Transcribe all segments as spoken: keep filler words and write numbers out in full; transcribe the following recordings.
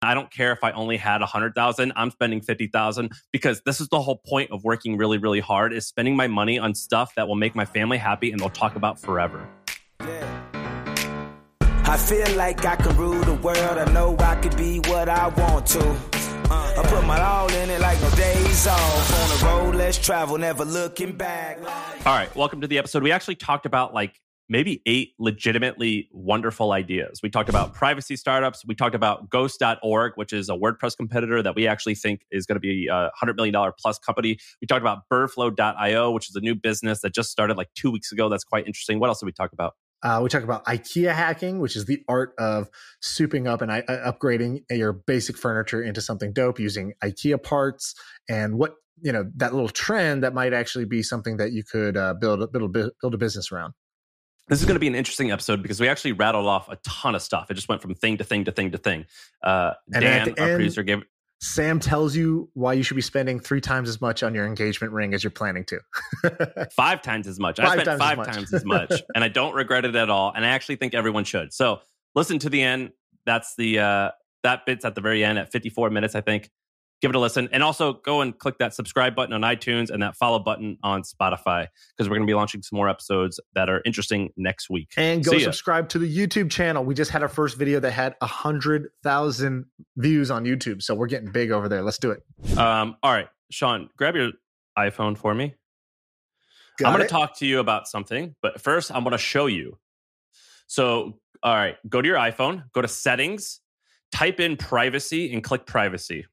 I don't care if I only had one hundred thousand, I'm spending fifty thousand because this is the whole point of working really, really hard is spending my money on stuff that will make my family happy and they'll talk about forever. Yeah. I feel like I can rule the world. I know I could be what I want to. Uh, I put my all in it like no days off. On the road, let's travel, never looking back. All right, welcome to the episode. We actually talked about like maybe eight legitimately wonderful ideas. We talked about privacy startups. We talked about Ghost dot org, which is a WordPress competitor that we actually think is going to be a one hundred million dollars plus company. We talked about Birdflow dot io, which is a new business that just started like two weeks ago. That's quite interesting. What else did we talk about? Uh, we talked about IKEA hacking, which is the art of souping up and uh, upgrading your basic furniture into something dope using IKEA parts, and what, you know, that little trend that might actually be something that you could uh, build, build, build a business around. This is going to be an interesting episode because we actually rattled off a ton of stuff. It just went from thing to thing to thing to thing. Uh, Dan, our end, producer, gave... Sam tells you why you should be spending three times as much on your engagement ring as you're planning to. five times as much. Five I spent times five as much. times as much, and I don't regret it at all. And I actually think everyone should. So listen to the end. That's the uh, that bit's at the very end at fifty-four minutes, I think. Give it a listen. And also go and click that subscribe button on iTunes and that follow button on Spotify because we're going to be launching some more episodes that are interesting next week. And go subscribe to the YouTube channel. We just had our first video that had one hundred thousand views on YouTube. So we're getting big over there. Let's do it. Um, all right, Sean, grab your iPhone for me. Got I'm going it. to talk to you about something, but first I'm going to show you. So, all right, go to your iPhone, go to settings, type in privacy and click privacy.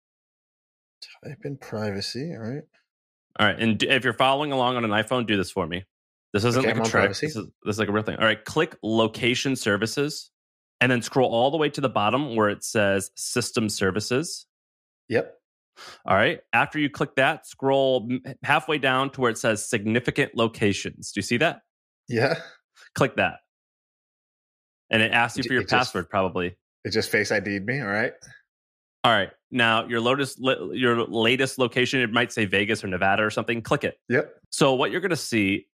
Type in privacy, all right. All right, and if you're following along on an iPhone, do this for me. This isn't Okay, like a trick. This is, this is like a real thing. All right, click location services, and then scroll all the way to the bottom where it says system services. Yep. All right, after you click that, scroll halfway down to where it says significant locations. Do you see that? Yeah. Click that. And it asks you It- for your it just- password, probably. It just Face I D'd me, all right. All right. Now, your latest, your latest location, it might say Vegas or Nevada or something. Click it. Yep. So what you're going to see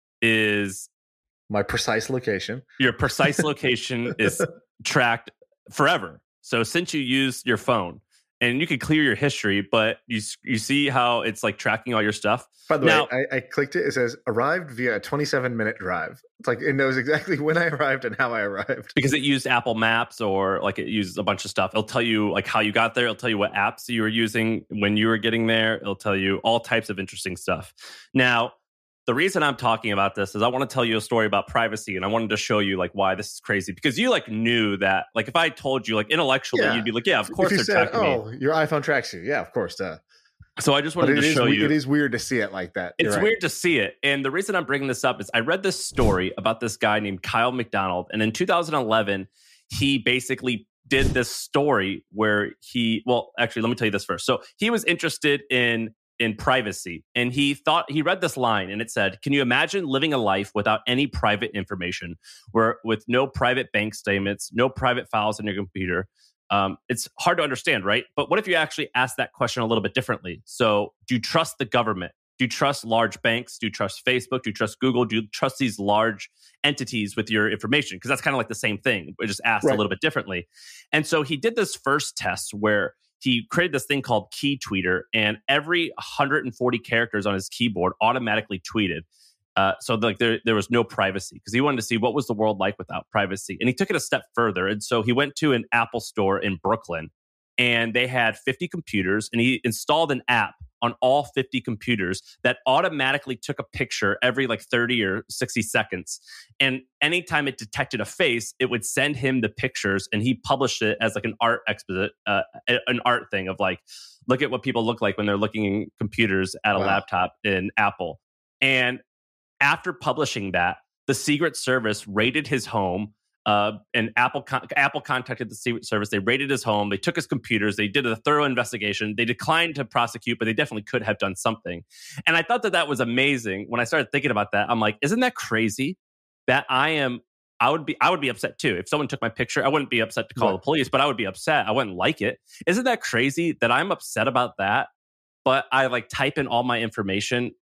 is My precise location. your precise location is tracked forever. So since you use your phone, and you can clear your history, but you you see how it's like tracking all your stuff. By the Now- way, I, I clicked it. It says arrived via a twenty-seven minute drive. It's like it knows exactly when I arrived and how I arrived. Because it used Apple Maps or like it uses a bunch of stuff. It'll tell you like how you got there. It'll tell you what apps you were using when you were getting there. It'll tell you all types of interesting stuff. Now, the reason I'm talking about this is I want to tell you a story about privacy, and I wanted to show you like why this is crazy. Because you like knew that, like if I told you like intellectually, Yeah. you'd be like, yeah, of course If you they're said, tracking me. oh, your iPhone tracks you. Yeah, of course. Duh. So I just But wanted it to is, show we- you. it is weird to see it like that. You're It's right. weird to see it. And the reason I'm bringing this up is I read this story about this guy named Kyle McDonald. And in two thousand eleven, he basically did this story where he, well, actually, let me tell you this first. So he was interested in in privacy. And he thought, he read this line and it said, can you imagine living a life without any private information, where with no private bank statements, no private files on your computer? Um, it's hard to understand, right? But what if you actually ask that question a little bit differently? So do you trust the government? Do you trust large banks? Do you trust Facebook? Do you trust Google? Do you trust these large entities with your information? Because that's kind of like the same thing, but just asked Right. a little bit differently. And so he did this first test where he created this thing called Key Tweeter, and every one hundred forty characters on his keyboard automatically tweeted. Uh, so like there, there was no privacy because he wanted to see what was the world like without privacy. And he took it a step further. And so he went to an Apple store in Brooklyn, and they had fifty computers, and he installed an app on all fifty computers that automatically took a picture every like thirty or sixty seconds. And anytime it detected a face, it would send him the pictures, and he published it as like an art exhibit, uh, an art thing of like, look at what people look like when they're looking in computers at a Wow. laptop in Apple. And after publishing that, the Secret Service raided his home. Uh, and Apple con- Apple contacted the Secret Service. They raided his home. They took his computers. They did a thorough investigation. They declined to prosecute, but they definitely could have done something. And I thought that that was amazing. When I started thinking about that, I'm like, isn't that crazy? That I am. I would be. I would be upset too if someone took my picture. I wouldn't be upset to call Right. the police, but I would be upset. I wouldn't like it. Isn't that crazy that I'm upset about that? But I like type in all my information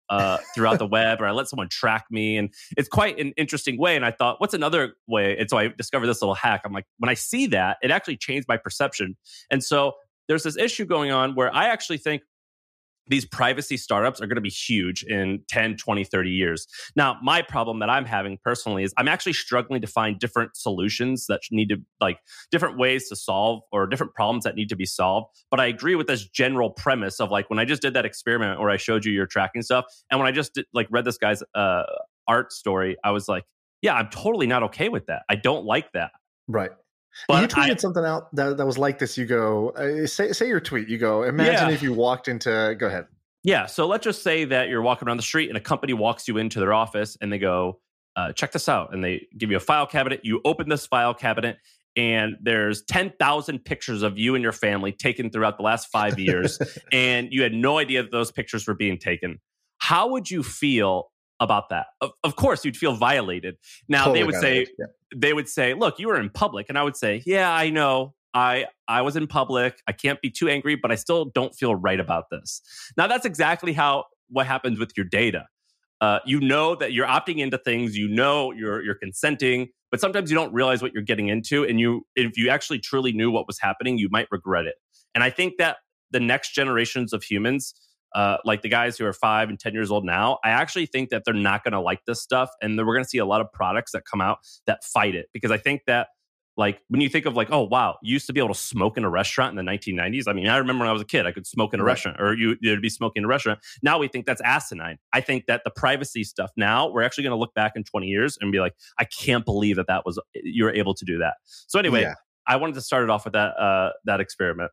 uh, throughout the web, or I let someone track me. And it's quite an interesting way. And I thought, what's another way? And so I discovered this little hack. I'm like, when I see that, it actually changed my perception. And so there's this issue going on where I actually think these privacy startups are going to be huge in ten, twenty, thirty years. Now, my problem that I'm having personally is I'm actually struggling to find different solutions that need to, like, different ways to solve, or different problems that need to be solved. But I agree with this general premise of, like, when I just did that experiment where I showed you your tracking stuff, and when I just did, like, read this guy's uh, art story, I was like, yeah, I'm totally not okay with that. I don't like that. Right. But you tweeted I, something out that, that was like this. You go, uh, say say your tweet. You go, imagine Yeah. if you walked into, go ahead. Yeah. So let's just say that you're walking around the street and a company walks you into their office and they go, uh, check this out. And they give you a file cabinet. You open this file cabinet and there's ten thousand pictures of you and your family taken throughout the last five years. And you had no idea that those pictures were being taken. How would you feel about that? Of, of course, you'd feel violated. Now, Totally they would violated, say, yeah. they would say, look, you were in public. And I would say, yeah, I know. I I was in public. I can't be too angry, but I still don't feel right about this. Now, that's exactly how what happens with your data. Uh, you know that you're opting into things. You know you're you're consenting, but sometimes you don't realize what you're getting into. And you, if you actually truly knew what was happening, you might regret it. And I think that the next generations of humans, uh, like the guys who are five and ten years old now, I actually think that they're not going to like this stuff, and we're going to see a lot of products that come out that fight it. Because I think that, like, when you think of, like, oh, wow, you used to be able to smoke in a restaurant in the nineteen nineties. I mean, I remember when I was a kid, I could smoke in a Right. restaurant, or you, you'd be smoking in a restaurant. Now we think that's asinine. I think that the privacy stuff now, we're actually going to look back in twenty years and be like, I can't believe that that was, you were able to do that. So anyway, Yeah. I wanted to start it off with that, uh, that experiment.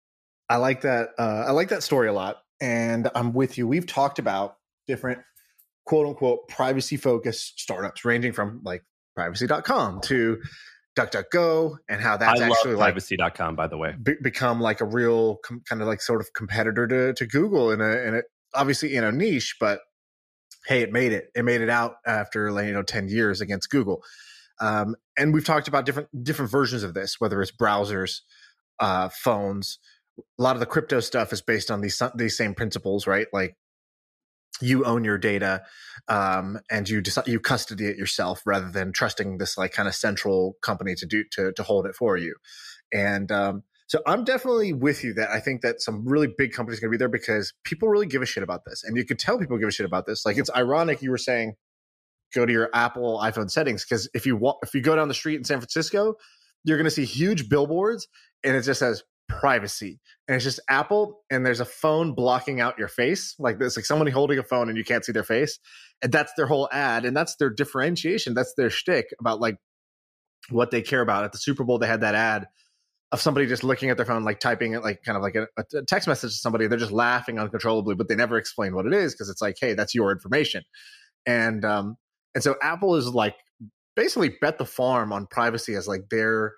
I like that. Uh, I like that story a lot. And I'm with you. We've talked about different quote unquote privacy focused startups, ranging from like privacy dot com to DuckDuckGo, and how that's I actually love like privacy dot com, by the way. be- become like a real com- kind of like sort of competitor to, to Google in a, in a obviously in a niche, but hey, it made it. It made it out after, like, you know, ten years against Google. Um, and we've talked about different different versions of this, whether it's browsers, uh, phones. A lot of the crypto stuff is based on these these same principles, right? Like, you own your data, um, and you decide, you custody it yourself, rather than trusting this like kind of central company to do to to hold it for you. And um, so I'm definitely with you that I think that some really big companies are going to be there, because people really give a shit about this, and you could tell people give a shit about this. Like, it's ironic you were saying go to your Apple iPhone settings, because if you walk, if you go down the street in San Francisco, you're going to see huge billboards, and it just says privacy, and it's just Apple, and there's a phone blocking out your face, like this, like somebody holding a phone and you can't see their face, and that's their whole ad, and that's their differentiation, that's their shtick about like what they care about. At the Super Bowl, they had that ad of somebody just looking at their phone, like typing it, like kind of like a, a text message to somebody. They're just laughing uncontrollably, but they never explain what it is, because it's like, hey, that's your information. And um and so Apple is like basically bet the farm on privacy as like their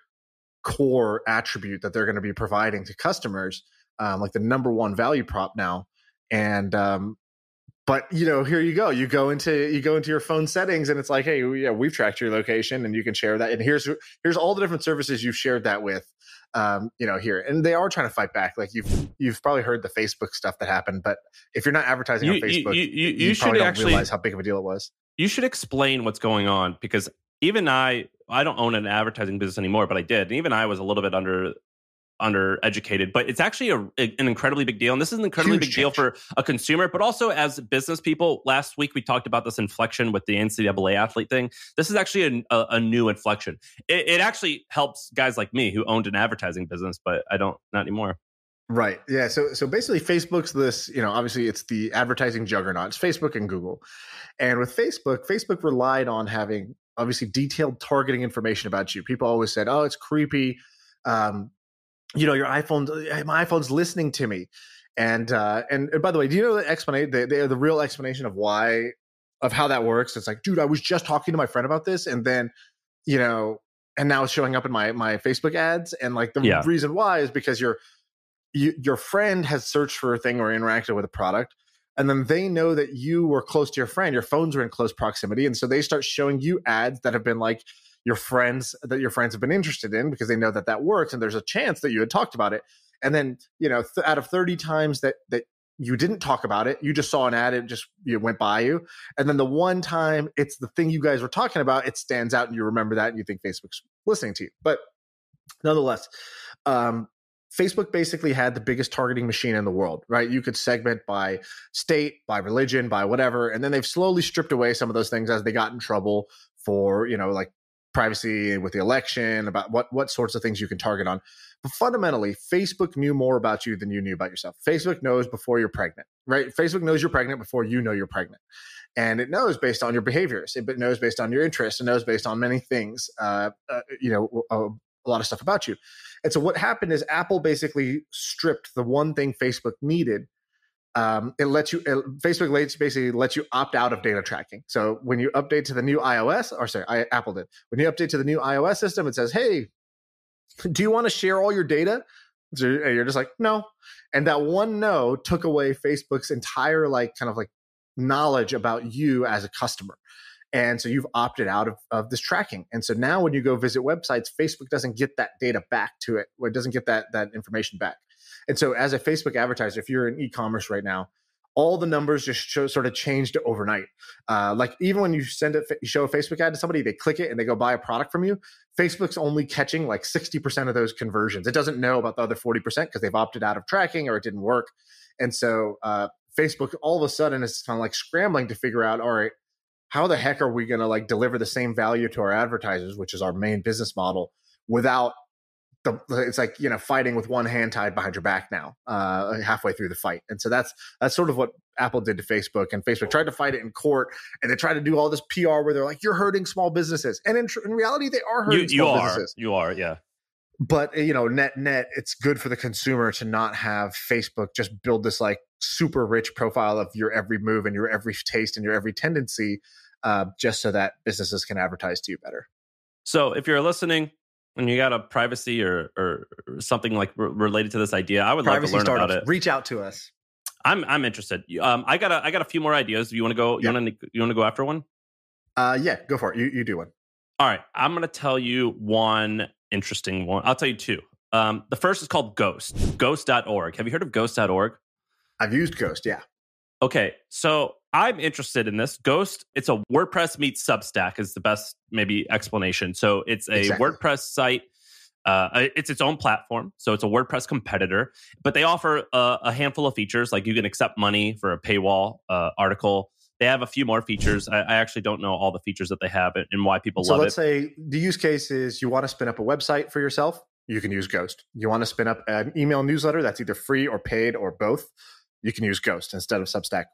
core attribute that they're going to be providing to customers, um, like the number one value prop now. And um, but you know, here you go. You go into you go into your phone settings, and it's like, hey, yeah, we've tracked your location, and you can share that. And here's here's all the different services you've shared that with. Um, you know, here, and they are trying to fight back. Like you've you've probably heard the Facebook stuff that happened, but if you're not advertising You- on Facebook, you- you- you, you probably should don't actually- realize how big of a deal it was. You should explain what's going on, because even I, I don't own an advertising business anymore, but I did. And even I was a little bit under undereducated, but it's actually a, an incredibly big deal. And this is an incredibly Huge big deal change. for a consumer, but also as business people. Last week, we talked about this inflection with the N C double A athlete thing. This is actually a, a, a new inflection. It, it actually helps guys like me who owned an advertising business, but I don't, not anymore. Right. Yeah. So so basically Facebook's this, you know, obviously it's the advertising juggernaut. It's Facebook and Google. And with Facebook, Facebook relied on having obviously detailed targeting information about you. People always said, oh, it's creepy. Um, you know, your iPhone, my iPhone's listening to me. And uh, and, and by the way, do you know the explanation, the, the, the real explanation of why, of how that works? It's like, dude, I was just talking to my friend about this. And then, you know, and now it's showing up in my, my Facebook ads. And like the Yeah. reason why is because you're, You, your friend has searched for a thing or interacted with a product, and then they know that you were close to your friend. Your phones are in close proximity, and so they start showing you ads that have been like your friends that your friends have been interested in, because they know that that works, and there's a chance that you had talked about it. And then, you know, th- out of thirty times that that you didn't talk about it. You just saw an ad, it just it went by you. And then the one time it's the thing you guys were talking about, it stands out and you remember that and you think Facebook's listening to you. But nonetheless, um, Facebook basically had the biggest targeting machine in the world, right? You could segment by state, by religion, by whatever. And then they've slowly stripped away some of those things as they got in trouble for, you know, like privacy with the election, about what, what sorts of things you can target on. But fundamentally, Facebook knew more about you than you knew about yourself. Facebook knows before you're pregnant, right? Facebook knows you're pregnant before you know you're pregnant. And it knows based on your behaviors. It knows based on your interests. It knows based on many things, uh, uh, you know, uh, a lot of stuff about you. And so what happened is Apple basically stripped the one thing Facebook needed. Um, it lets you, it, Facebook lets, basically lets you opt out of data tracking. So when you update to the new iOS, or sorry, I, Apple did. When you update to the new iOS system, it says, hey, do you want to share all your data? So you're just like, no. And that one no took away Facebook's entire like kind of like knowledge about you as a customer. And so you've opted out of, of this tracking. And so now when you go visit websites, Facebook doesn't get that data back to it. Or it doesn't get that, that information back. And so as a Facebook advertiser, if you're in e-commerce right now, all the numbers just show, sort of changed overnight. Uh, like even when you send it, you show a Facebook ad to somebody, they click it and they go buy a product from you. Facebook's only catching like sixty percent of those conversions. It doesn't know about the other forty percent because they've opted out of tracking or it didn't work. And so uh, Facebook all of a sudden is kind of like scrambling to figure out, all right, how the heck are we going to like deliver the same value to our advertisers, which is our main business model, without the, it's like, you know, fighting with one hand tied behind your back now, uh, halfway through the fight. And so that's, that's sort of what Apple did to Facebook, and Facebook tried to fight it in court, and they tried to do all this P R where they're like, you're hurting small businesses. And in, tr- in reality, they are hurting you, small you businesses. Are, you are, yeah. But, you know, net, net, it's good for the consumer to not have Facebook just build this like super rich profile of your every move and your every taste and your every tendency, uh, just so that businesses can advertise to you better. So if you're listening and you got a privacy or, or something like r- related to this idea, I would privacy love to learn startups, about it. Reach out to us. I'm I'm interested. Um, I got a I got a few more ideas. Do you want to go? You yeah. want to you want to go after one? Uh, yeah, go for it. You you do one. All right, I'm going to tell you one interesting one. I'll tell you two. Um, the first is called Ghost. Ghost dot org. Have you heard of Ghost dot org? I've used Ghost. Yeah. Okay, so I'm interested in this. Ghost, it's a WordPress meets Substack is the best maybe explanation. So it's a exactly. WordPress site. Uh, it's its own platform. So it's a WordPress competitor, but they offer a, a handful of features. Like you can accept money for a paywall uh, article. They have a few more features. I, I actually don't know all the features that they have and why people so love let's it. So let's say the use case is you want to spin up a website for yourself. You can use Ghost. You want to spin up an email newsletter that's either free or paid or both. You can use Ghost instead of Substack.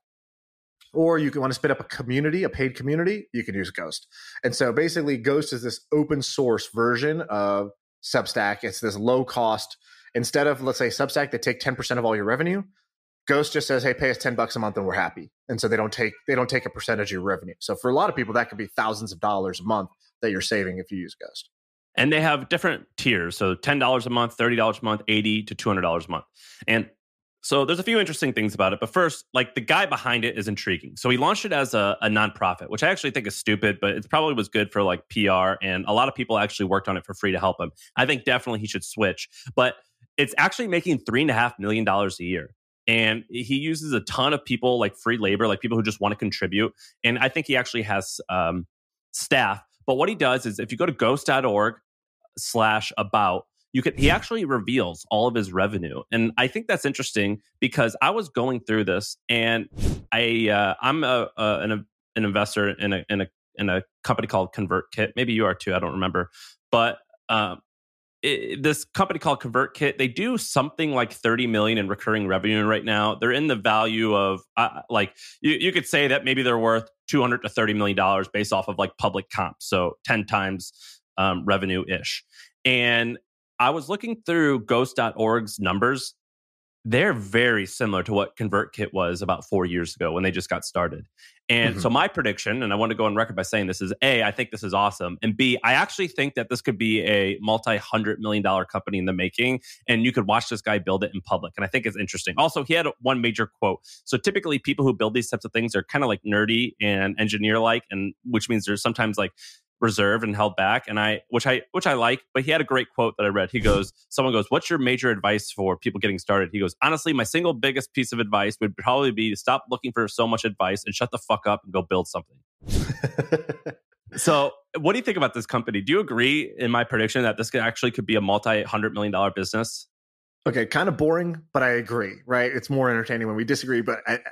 Or you can want to spin up a community, a paid community, you can use Ghost. And so basically Ghost is this open source version of Substack. It's this low cost. Instead of, let's say, Substack, they take ten percent of all your revenue. Ghost just says, hey, pay us ten bucks a month and we're happy. And so they don't take they don't take a percentage of your revenue. So for a lot of people, that could be thousands of dollars a month that you're saving if you use Ghost. And they have different tiers. So ten dollars a month, thirty dollars a month, eighty dollars to two hundred dollars a month. And so there's a few interesting things about it. But first, like the guy behind it is intriguing. So he launched it as a, a nonprofit, which I actually think is stupid, but it probably was good for like P R. And a lot of people actually worked on it for free to help him. I think definitely he should switch. But it's actually making three and a half million dollars a year. And he uses a ton of people like free labor, like people who just want to contribute. And I think he actually has um, staff. But what he does is if you go to ghost dot org slash about, you could, he actually reveals all of his revenue. And I think that's interesting because I was going through this and I, uh, I'm a, a, an, an investor in a, in a, in a company called ConvertKit. Maybe you are too. I don't remember. But um, it, this company called ConvertKit, they do something like thirty million in recurring revenue right now. They're in the value of uh, like, you, you could say that maybe they're worth two hundred to thirty million dollars based off of like public comps. So ten times um, revenue ish. And I was looking through ghost dot org's numbers. They're very similar to what ConvertKit was about four years ago when they just got started. And mm-hmm. so my prediction, and I want to go on record by saying this, is A, I think this is awesome. And B, I actually think that this could be a multi-hundred million dollar company in the making. And you could watch this guy build it in public. And I think it's interesting. Also, he had one major quote. So typically people who build these types of things are kind of like nerdy and engineer-like, and which means there's sometimes like reserved and held back, and I which I which I like. But he had a great quote that I read. He goes, someone goes, "What's your major advice for people getting started?" He goes, "Honestly, my single biggest piece of advice would probably be to stop looking for so much advice and shut the fuck up and go build something." So, what do you think about this company? Do you agree in my prediction that this could actually could be a multi-hundred million dollar business? Okay, kind of boring, but I agree. Right? It's more entertaining when we disagree, but I.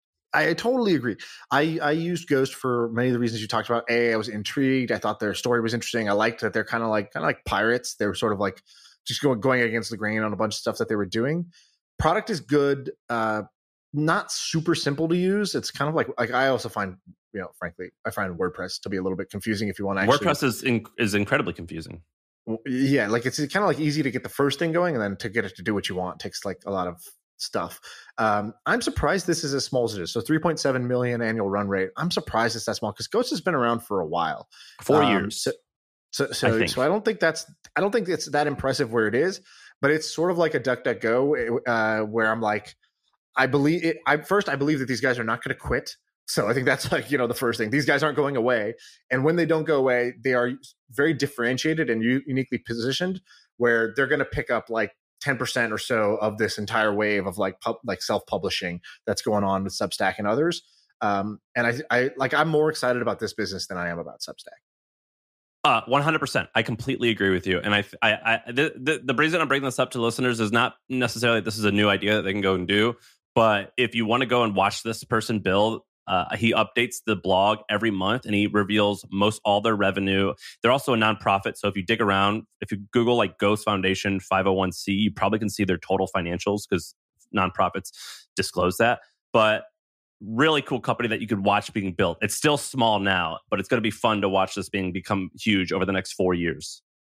I totally agree. I, I used Ghost for many of the reasons you talked about. A, I was intrigued. I thought their story was interesting. I liked that they're kind of like kind of like pirates. They were sort of like just going going against the grain on a bunch of stuff that they were doing. Product is good. Uh, not super simple to use. It's kind of like like I also find, you know, frankly, I find WordPress to be a little bit confusing if you want to actually. WordPress is in, is incredibly confusing. Yeah, like it's kind of like easy to get the first thing going, and then to get it to do what you want takes like a lot of stuff. Um, I'm surprised this is as small as it is. So three point seven million annual run rate. I'm surprised it's that small because Ghost has been around for a while, four um, years. So, so, so I, so I don't think that's I don't think it's that impressive where it is, but it's sort of like a DuckDuckGo uh, where I'm like, I believe it. I first I believe that these guys are not going to quit. So I think that's like, you know, the first thing. These guys aren't going away, and when they don't go away, they are very differentiated and u- uniquely positioned where they're going to pick up like ten percent or so of this entire wave of like pub, like self-publishing that's going on with Substack and others. Um, and I, I like I'm more excited about this business than I am about Substack. Uh, one hundred percent. I completely agree with you. And I, I, I the, the, the reason I'm bringing this up to listeners is not necessarily this is a new idea that they can go and do, but if you want to go and watch this person build, Uh, he updates the blog every month and he reveals most all their revenue. They're also a nonprofit. So if you dig around, if you Google like Ghost Foundation five oh one c, you probably can see their total financials because nonprofits disclose that. But really cool company that you could watch being built. It's still small now, but it's going to be fun to watch this being become huge over the next four years.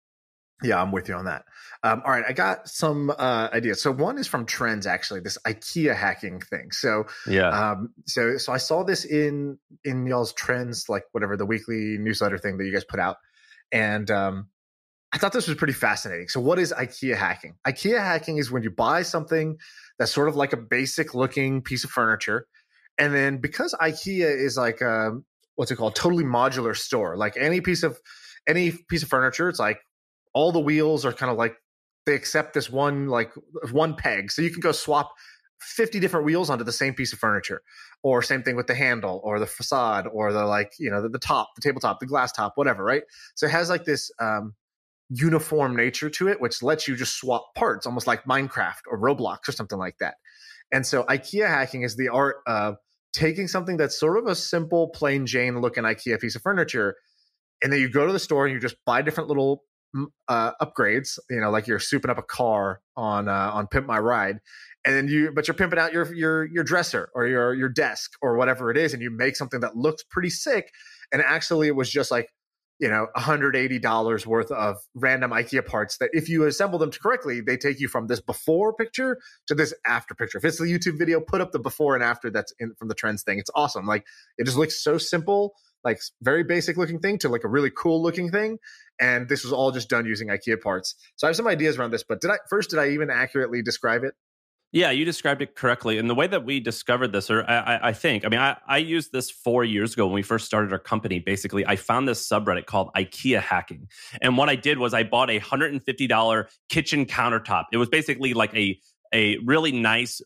Yeah, I'm with you on that. Um, all right, I got some uh, ideas. So one is from Trends, actually, this IKEA hacking thing. So yeah, um, so so I saw this in in y'all's Trends, like whatever the weekly newsletter thing that you guys put out, and um, I thought this was pretty fascinating. So what is IKEA hacking? IKEA hacking is when you buy something that's sort of like a basic looking piece of furniture, and then because IKEA is like a, what's it called, totally modular store, like any piece of any piece of furniture, it's like all the wheels are kind of like they accept this one like one peg, so you can go swap fifty different wheels onto the same piece of furniture, or same thing with the handle or the facade or the like you know the, the top, the tabletop, the glass top, whatever, right? So it has like this um, uniform nature to it, which lets you just swap parts, almost like Minecraft or Roblox or something like that. And so IKEA hacking is the art of taking something that's sort of a simple, plain Jane looking IKEA piece of furniture, and then you go to the store and you just buy different little uh, upgrades, you know, like you're souping up a car on uh, on Pimp My Ride, and then you, but you're pimping out your your your dresser or your your desk or whatever it is, and you make something that looks pretty sick. And actually, it was just like, you know, one hundred eighty dollars worth of random IKEA parts that if you assemble them correctly, they take you from this before picture to this after picture. If it's the YouTube video, put up the before and after that's in from the Trends thing. It's awesome. Like it just looks so simple, like very basic looking thing to like a really cool looking thing. And this was all just done using IKEA parts. So I have some ideas around this, but did I first, did I even accurately describe it? Yeah, you described it correctly. And the way that we discovered this, or I, I, I think, I mean, I, I used this four years ago when we first started our company. Basically, I found this subreddit called IKEA hacking. And what I did was I bought a one hundred fifty dollars kitchen countertop. It was basically like a, a really nice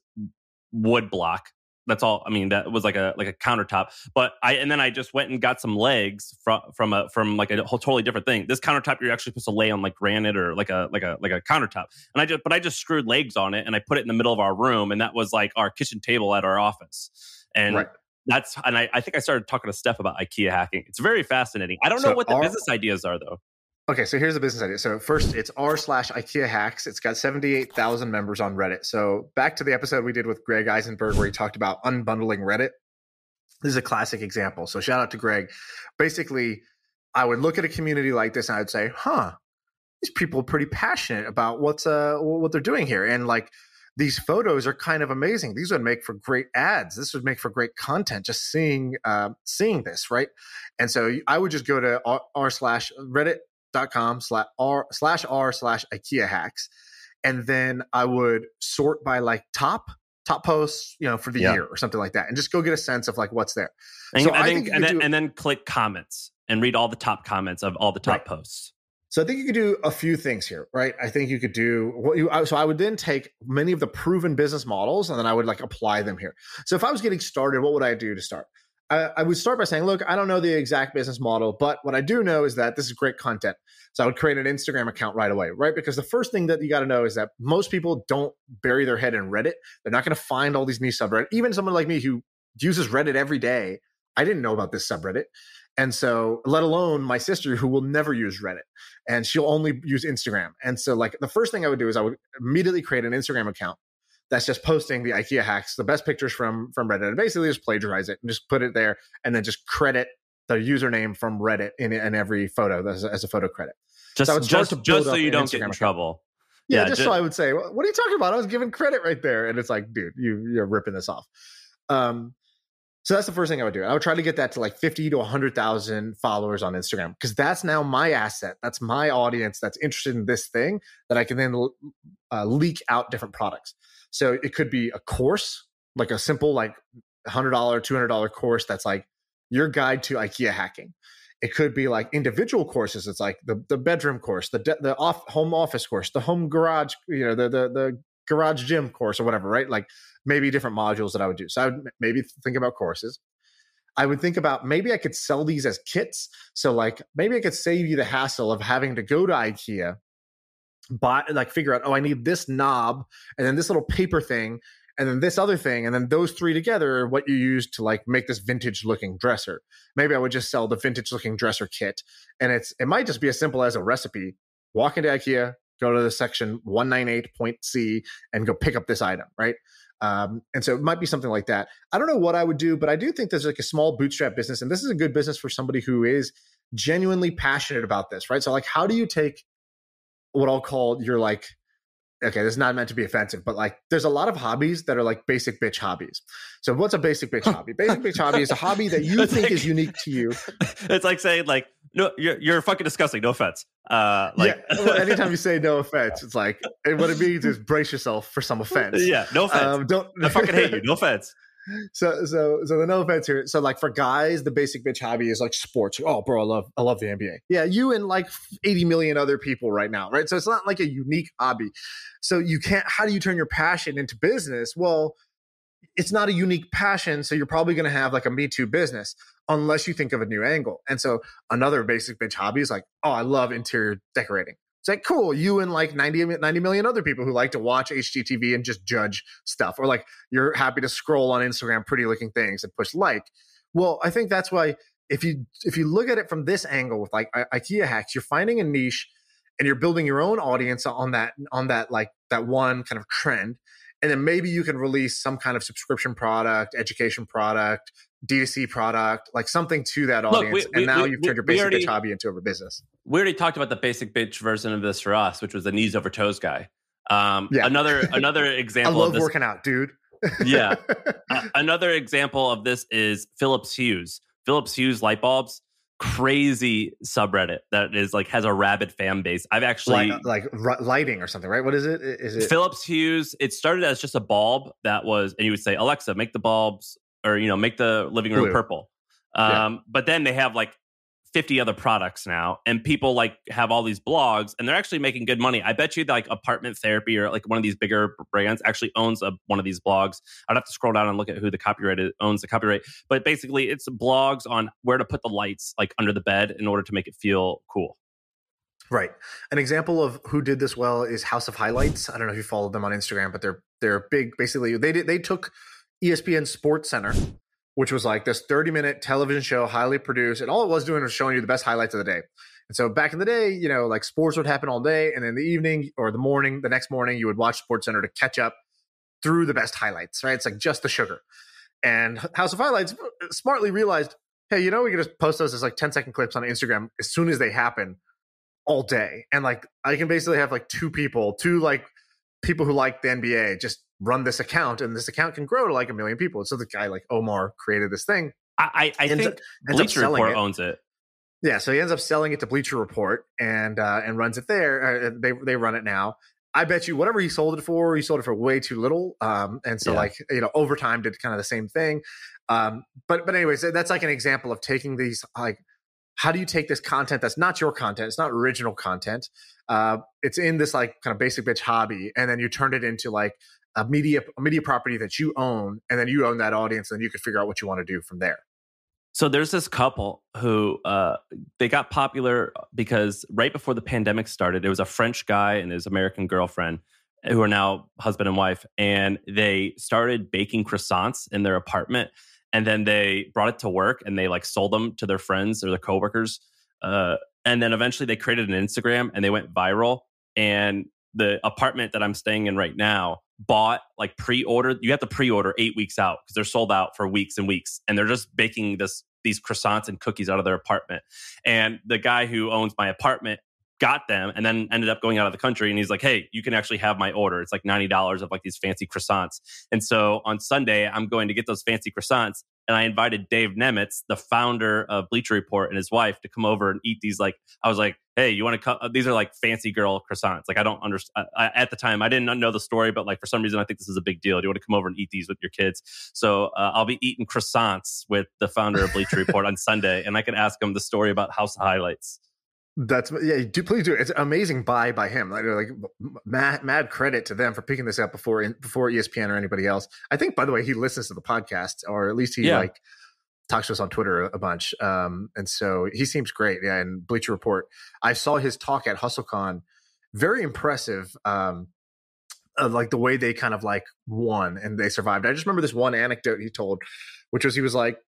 wood block. That's all. I mean, that was like a like a countertop. But I and then I just went and got some legs from from a from like a whole totally different thing. This countertop you're actually supposed to lay on like granite or like a like a like a countertop. And I just but I just screwed legs on it and I put it in the middle of our room, and that was like our kitchen table at our office. And right. that's and I, I think I started talking to Steph about IKEA hacking. It's very fascinating. I don't so know what the our, business ideas are though. Okay, so here's the business idea. So first, it's r slash IKEA hacks. It's got seventy-eight thousand members on Reddit. So back to the episode we did with Greg Eisenberg where he talked about unbundling Reddit. This is a classic example. So shout out to Greg. Basically, I would look at a community like this and I'd say, huh, these people are pretty passionate about what's uh what they're doing here. And like these photos are kind of amazing. These would make for great ads. This would make for great content, just seeing uh, seeing this, right? And so I would just go to r, r slash Reddit. dot com slash r slash r slash IKEA hacks, and then I would sort by like top top posts, you know, for the yeah. year or something like that, and just go get a sense of like what's there. And, so I, I think, think and then do, and then click comments and read all the top comments of all the top Right. posts. So I think you could do a few things here, right? I think you could do what you, so I would then take many of the proven business models and then I would like apply them here. So if I was getting started, what would I do to start? I, I would start by saying, look, I don't know the exact business model, but what I do know is that this is great content. So I would create an Instagram account right away, right? Because the first thing that you got to know is that most people don't bury their head in Reddit. They're not going to find all these niche subreddits. Even someone like me who uses Reddit every day, I didn't know about this subreddit. And so, let alone my sister who will never use Reddit and she'll only use Instagram. And so like the first thing I would do is I would immediately create an Instagram account that's just posting the IKEA hacks, the best pictures from, from Reddit, and basically just plagiarize it and just put it there and then just credit the username from Reddit in, in every photo as a, as a photo credit. Just, so just, just so you don't Instagram get in account. trouble. Yeah, Yeah, just ju- so I would say, what are you talking about? I was giving credit right there. And it's like, dude, you, you're ripping this off. Um, So that's the first thing I would do. I would try to get that to like fifty to one hundred thousand followers on Instagram because that's now my asset. That's my audience that's interested in this thing that I can then uh, leak out different products. So it could be a course, like a simple like one hundred dollars, two hundred dollars course that's like your guide to IKEA hacking. It could be like individual courses. It's like the, the bedroom course, the the off, home office course, the home garage, you know, the the the garage gym course or whatever, right? Like maybe different modules that I would do. So I would maybe think about courses. I would think about maybe I could sell these as kits. So like maybe I could save you the hassle of having to go to IKEA, buy, like figure out, oh, I need this knob and then this little paper thing and then this other thing. And then those three together are what you use to like make this vintage looking dresser. Maybe I would just sell the vintage looking dresser kit. And it's it might just be as simple as a recipe. Walk into IKEA, go to the section one ninety-eight point C and go pick up this item, right? Um, and so it might be something like that. I don't know what I would do, but I do think there's like a small bootstrap business. And this is a good business for somebody who is genuinely passionate about this, right? So like, how do you take what I'll call your like, okay, this is not meant to be offensive, but like there's a lot of hobbies that are like basic bitch hobbies. So what's a basic bitch hobby? Basic bitch hobby is a hobby that you It's think like- is unique to you. It's like saying like, no, you're you're fucking disgusting. No offense. Uh, like, yeah. Well, anytime you say no offense, it's like, and what it means is brace yourself for some offense. yeah, no offense. Um, don't I fucking hate you. No offense. So, so, so the no offense here. So, like for guys, the basic bitch hobby is like sports. Oh, bro, I love, I love the N B A. Yeah, you and like eighty million other people right now, right? So it's not like a unique hobby. So you can't. How do you turn your passion into business? Well, it's not a unique passion, so you're probably going to have like a Me Too business unless you think of a new angle. And so another basic bitch hobby is like, oh, I love interior decorating. It's like, cool, you and like ninety, ninety million other people who like to watch H G T V and just judge stuff. Or like you're happy to scroll on Instagram pretty looking things and push like. Well, I think that's why if you if you look at it from this angle with like I- IKEA hacks, you're finding a niche and you're building your own audience on that on that like that one kind of trend. And then maybe you can release some kind of subscription product, education product, D two C product, like something to that Look, audience. we- and we- now we- you've turned your we basic already- bitch hobby into a business. We already talked about the basic bitch version of this for us, which was the knees over toes guy. Um, Yeah. Another another I example. love of this, working out, dude. Yeah. uh, another example of this is Philips Hue. Philips Hue light bulbs, crazy subreddit that is like has a rabid fan base. I've actually like, like r- lighting or something, right? What is it? Is it Philips Hue. It started as just a bulb that was, and you would say, Alexa, make the bulbs, or you know, make the living room Blue. purple. Yeah. Um, but then they have like fifty other products now, and people like have all these blogs, and they're actually making good money. I bet you like Apartment Therapy or like one of these bigger brands actually owns a, one of these blogs. I'd have to scroll down and look at who the copyright is, owns the copyright. But basically, it's blogs on where to put the lights like under the bed in order to make it feel cool. Right. An example of who did this well is House of Highlights. I don't know if you followed them on Instagram, but they're they're big. Basically, they did they took E S P N Sports Center, which was like this thirty minute television show, highly produced, and all it was doing was showing you the best highlights of the day. And so back in the day, you know, like sports would happen all day, and then the evening or the morning, the next morning, you would watch Sports Center to catch up through the best highlights. Right? It's like just the sugar. And House of Highlights smartly realized, hey, you know, we can just post those as like ten second clips on Instagram as soon as they happen. All day. And like I can basically have like two people, two like people who like the N B A just run this account, and this account can grow to like a million people. So the guy like Omar created this thing. I, I, I Ends think up- ends up Bleacher selling Report it. owns it. Yeah, so he ends up selling it to Bleacher Report and uh, and runs it there. Uh, they they run it now. I bet you whatever he sold it for, he sold it for way too little. Um, and so Yeah. like you know, Overtime did kind of the same thing. Um, but but anyways, that's like an example of taking these like how do you take this content that's not your content, it's not original content, uh, it's in this like kind of basic bitch hobby, and then you turn it into like a media a media property that you own, and then you own that audience, and then you can figure out what you want to do from there. So there's this couple who uh, they got popular because right before the pandemic started, it was a French guy and his American girlfriend who are now husband and wife, and they started baking croissants in their apartment, and then they brought it to work and they like sold them to their friends or their coworkers, uh, and then eventually they created an Instagram and they went viral. And the apartment that I'm staying in right now bought like pre-ordered. You have to pre-order eight weeks out because they're sold out for weeks and weeks, and they're just baking this these croissants and cookies out of their apartment. And the guy who owns my apartment got them and then ended up going out of the country, and he's like, hey, you can actually have my order. It's like ninety dollars of like these fancy croissants. And so on Sunday, I'm going to get those fancy croissants, and I invited Dave Nemitz, the founder of Bleacher Report, and his wife to come over and eat these. Like, I was like, hey, you want to come? These are like fancy girl croissants. Like, I don't understand. At the time, I didn't know the story, but like for some reason, I think this is a big deal. Do you want to come over and eat these with your kids? So uh, I'll be eating croissants with the founder of Bleacher Report on Sunday, and I can ask him the story about House Highlights. That's yeah. Do please do. It's an amazing buy by him. Like, like mad, mad credit to them for picking this up before before E S P N or anybody else. I think, by the way, he listens to the podcast, or at least he yeah. like talks to us on Twitter a bunch. Um, and so he seems great. Yeah, and Bleacher Report. I saw his talk at HustleCon. Very impressive. Um, of like the way they kind of like won and they survived. I just remember this one anecdote he told, which was he was like,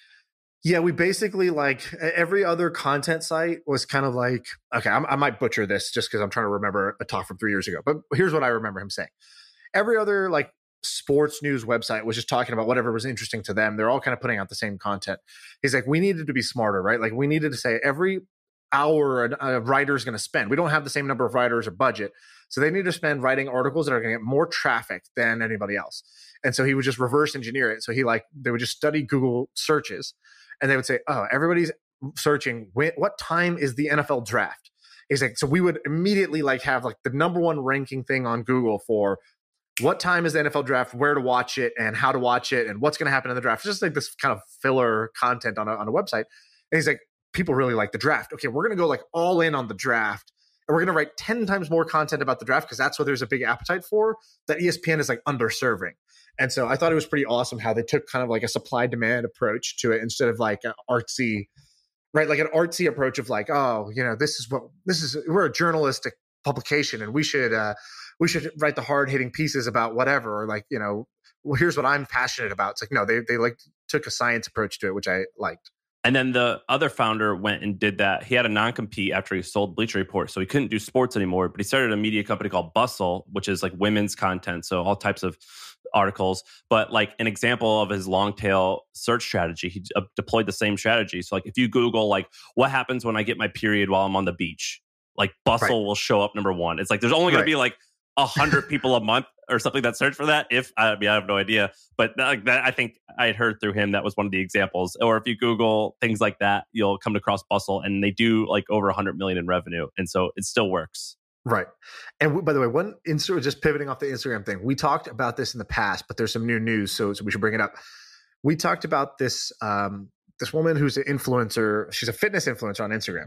yeah, we basically like every other content site was kind of like, okay, I'm, I might butcher this just because I'm trying to remember a talk from three years ago. But here's what I remember him saying. Every other like sports news website was just talking about whatever was interesting to them. They're all kind of putting out the same content. He's like, we needed to be smarter, right? Like we needed to say every hour a, a writer is going to spend. We don't have the same number of writers or budget. So they need to spend writing articles that are going to get more traffic than anybody else. And so he would just reverse engineer it. So he like, they would just study Google searches. And they would say, oh, everybody's searching, when, what time is the N F L draft? He's like, so we would immediately like have like the number one ranking thing on Google for what time is the N F L draft, where to watch it, and how to watch it, and what's going to happen in the draft. It's just like this kind of filler content on a, on a website. And he's like, people really like the draft. Okay, we're going to go like all in on the draft. And we're going to write ten times more content about the draft because that's what there's a big appetite for that E S P N is like underserving. And so I thought it was pretty awesome how they took kind of like a supply demand approach to it instead of like an artsy, right? Like an artsy approach of like, oh, you know, this is what this is. We're a journalistic publication and we should uh, we should write the hard hitting pieces about whatever. Or like, you know, well, here's what I'm passionate about. It's like, no, they they like took a science approach to it, which I liked. And then the other founder went and did that. He had a non-compete after he sold Bleacher Report, so he couldn't do sports anymore. But he started a media company called Bustle, which is like women's content, so all types of articles. But like an example of his long tail search strategy, he uh, deployed the same strategy. So like if you Google like what happens when I get my period while I'm on the beach, like Bustle right. will show up number one. It's like there's only going right. to be like a hundred people a month or something that search for that. If I mean, I have no idea, but that, that I think I had heard through him that was one of the examples. Or if you Google things like that, you'll come across Bustle, and they do like over a hundred million in revenue, and so it still works. Right. And we, by the way, one Insta, just pivoting off the Instagram thing, we talked about this in the past, but there's some new news, so, so we should bring it up. We talked about this um, this woman who's an influencer. She's a fitness influencer on Instagram,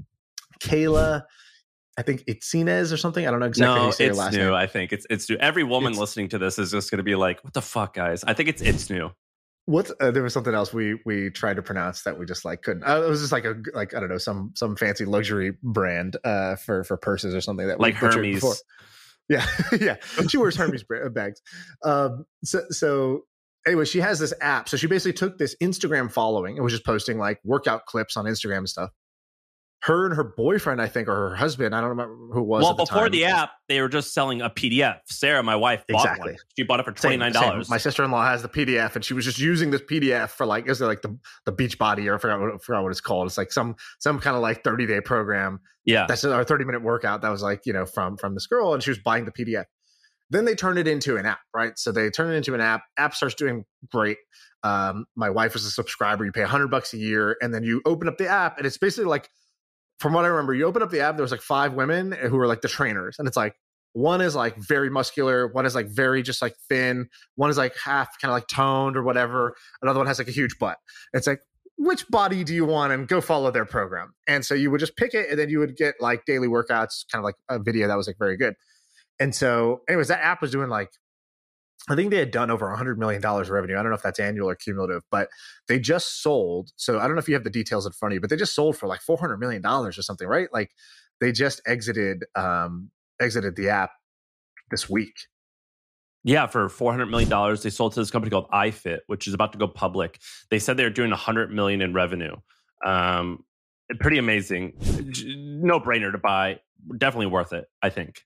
Kayla. I think it's Inez or something. I don't know exactly no, how you say it's her last new. name. I think it's it's new. Every woman it's, listening to this is just going to be like, "What the fuck, guys?" I think it's it's new. What uh, there was something else we we tried to pronounce that we just like couldn't. Uh, it was just like a like I don't know some some fancy luxury brand uh, for for purses or something that like Hermes. Before. Yeah, yeah. She wears Hermes bags. Um, so so anyway, she has this app. So she basically took this Instagram following and was just posting like workout clips on Instagram and stuff. Her and her boyfriend, I think, or her husband, I don't remember who it was. Well, at the before time. the app, they were just selling a P D F. Sarah, my wife, bought exactly. one. She bought it for twenty-nine dollars. My sister-in-law has the P D F, and she was just using this P D F for like, is it like the the Beach Body, or I forgot what, I forgot what it's called. It's like some some kind of like thirty-day program. Yeah, that's our thirty-minute workout. That was like, you know, from from this girl, and she was buying the P D F. Then they turned it into an app, right? So they turn it into an app. App starts doing great. Um, my wife was a subscriber. You pay a hundred bucks a year, and then you open up the app, and it's basically like, from what I remember, you open up the app, there was like five women who were like the trainers. And it's like, one is like very muscular. One is like very just like thin. One is like half kind of like toned or whatever. Another one has like a huge butt. It's like, which body do you want, and go follow their program. And so you would just pick it, and then you would get like daily workouts, kind of like a video that was like very good. And so anyways, that app was doing like, I think they had done over one hundred million dollars revenue. I don't know if that's annual or cumulative, but they just sold. So I don't know if you have the details in front of you, but they just sold for like four hundred million dollars or something, right? Like they just exited um, exited the app this week. Yeah, for four hundred million dollars. They sold to this company called iFit, which is about to go public. They said they were doing one hundred million dollars in revenue. Um, pretty amazing. No brainer to buy. Definitely worth it, I think.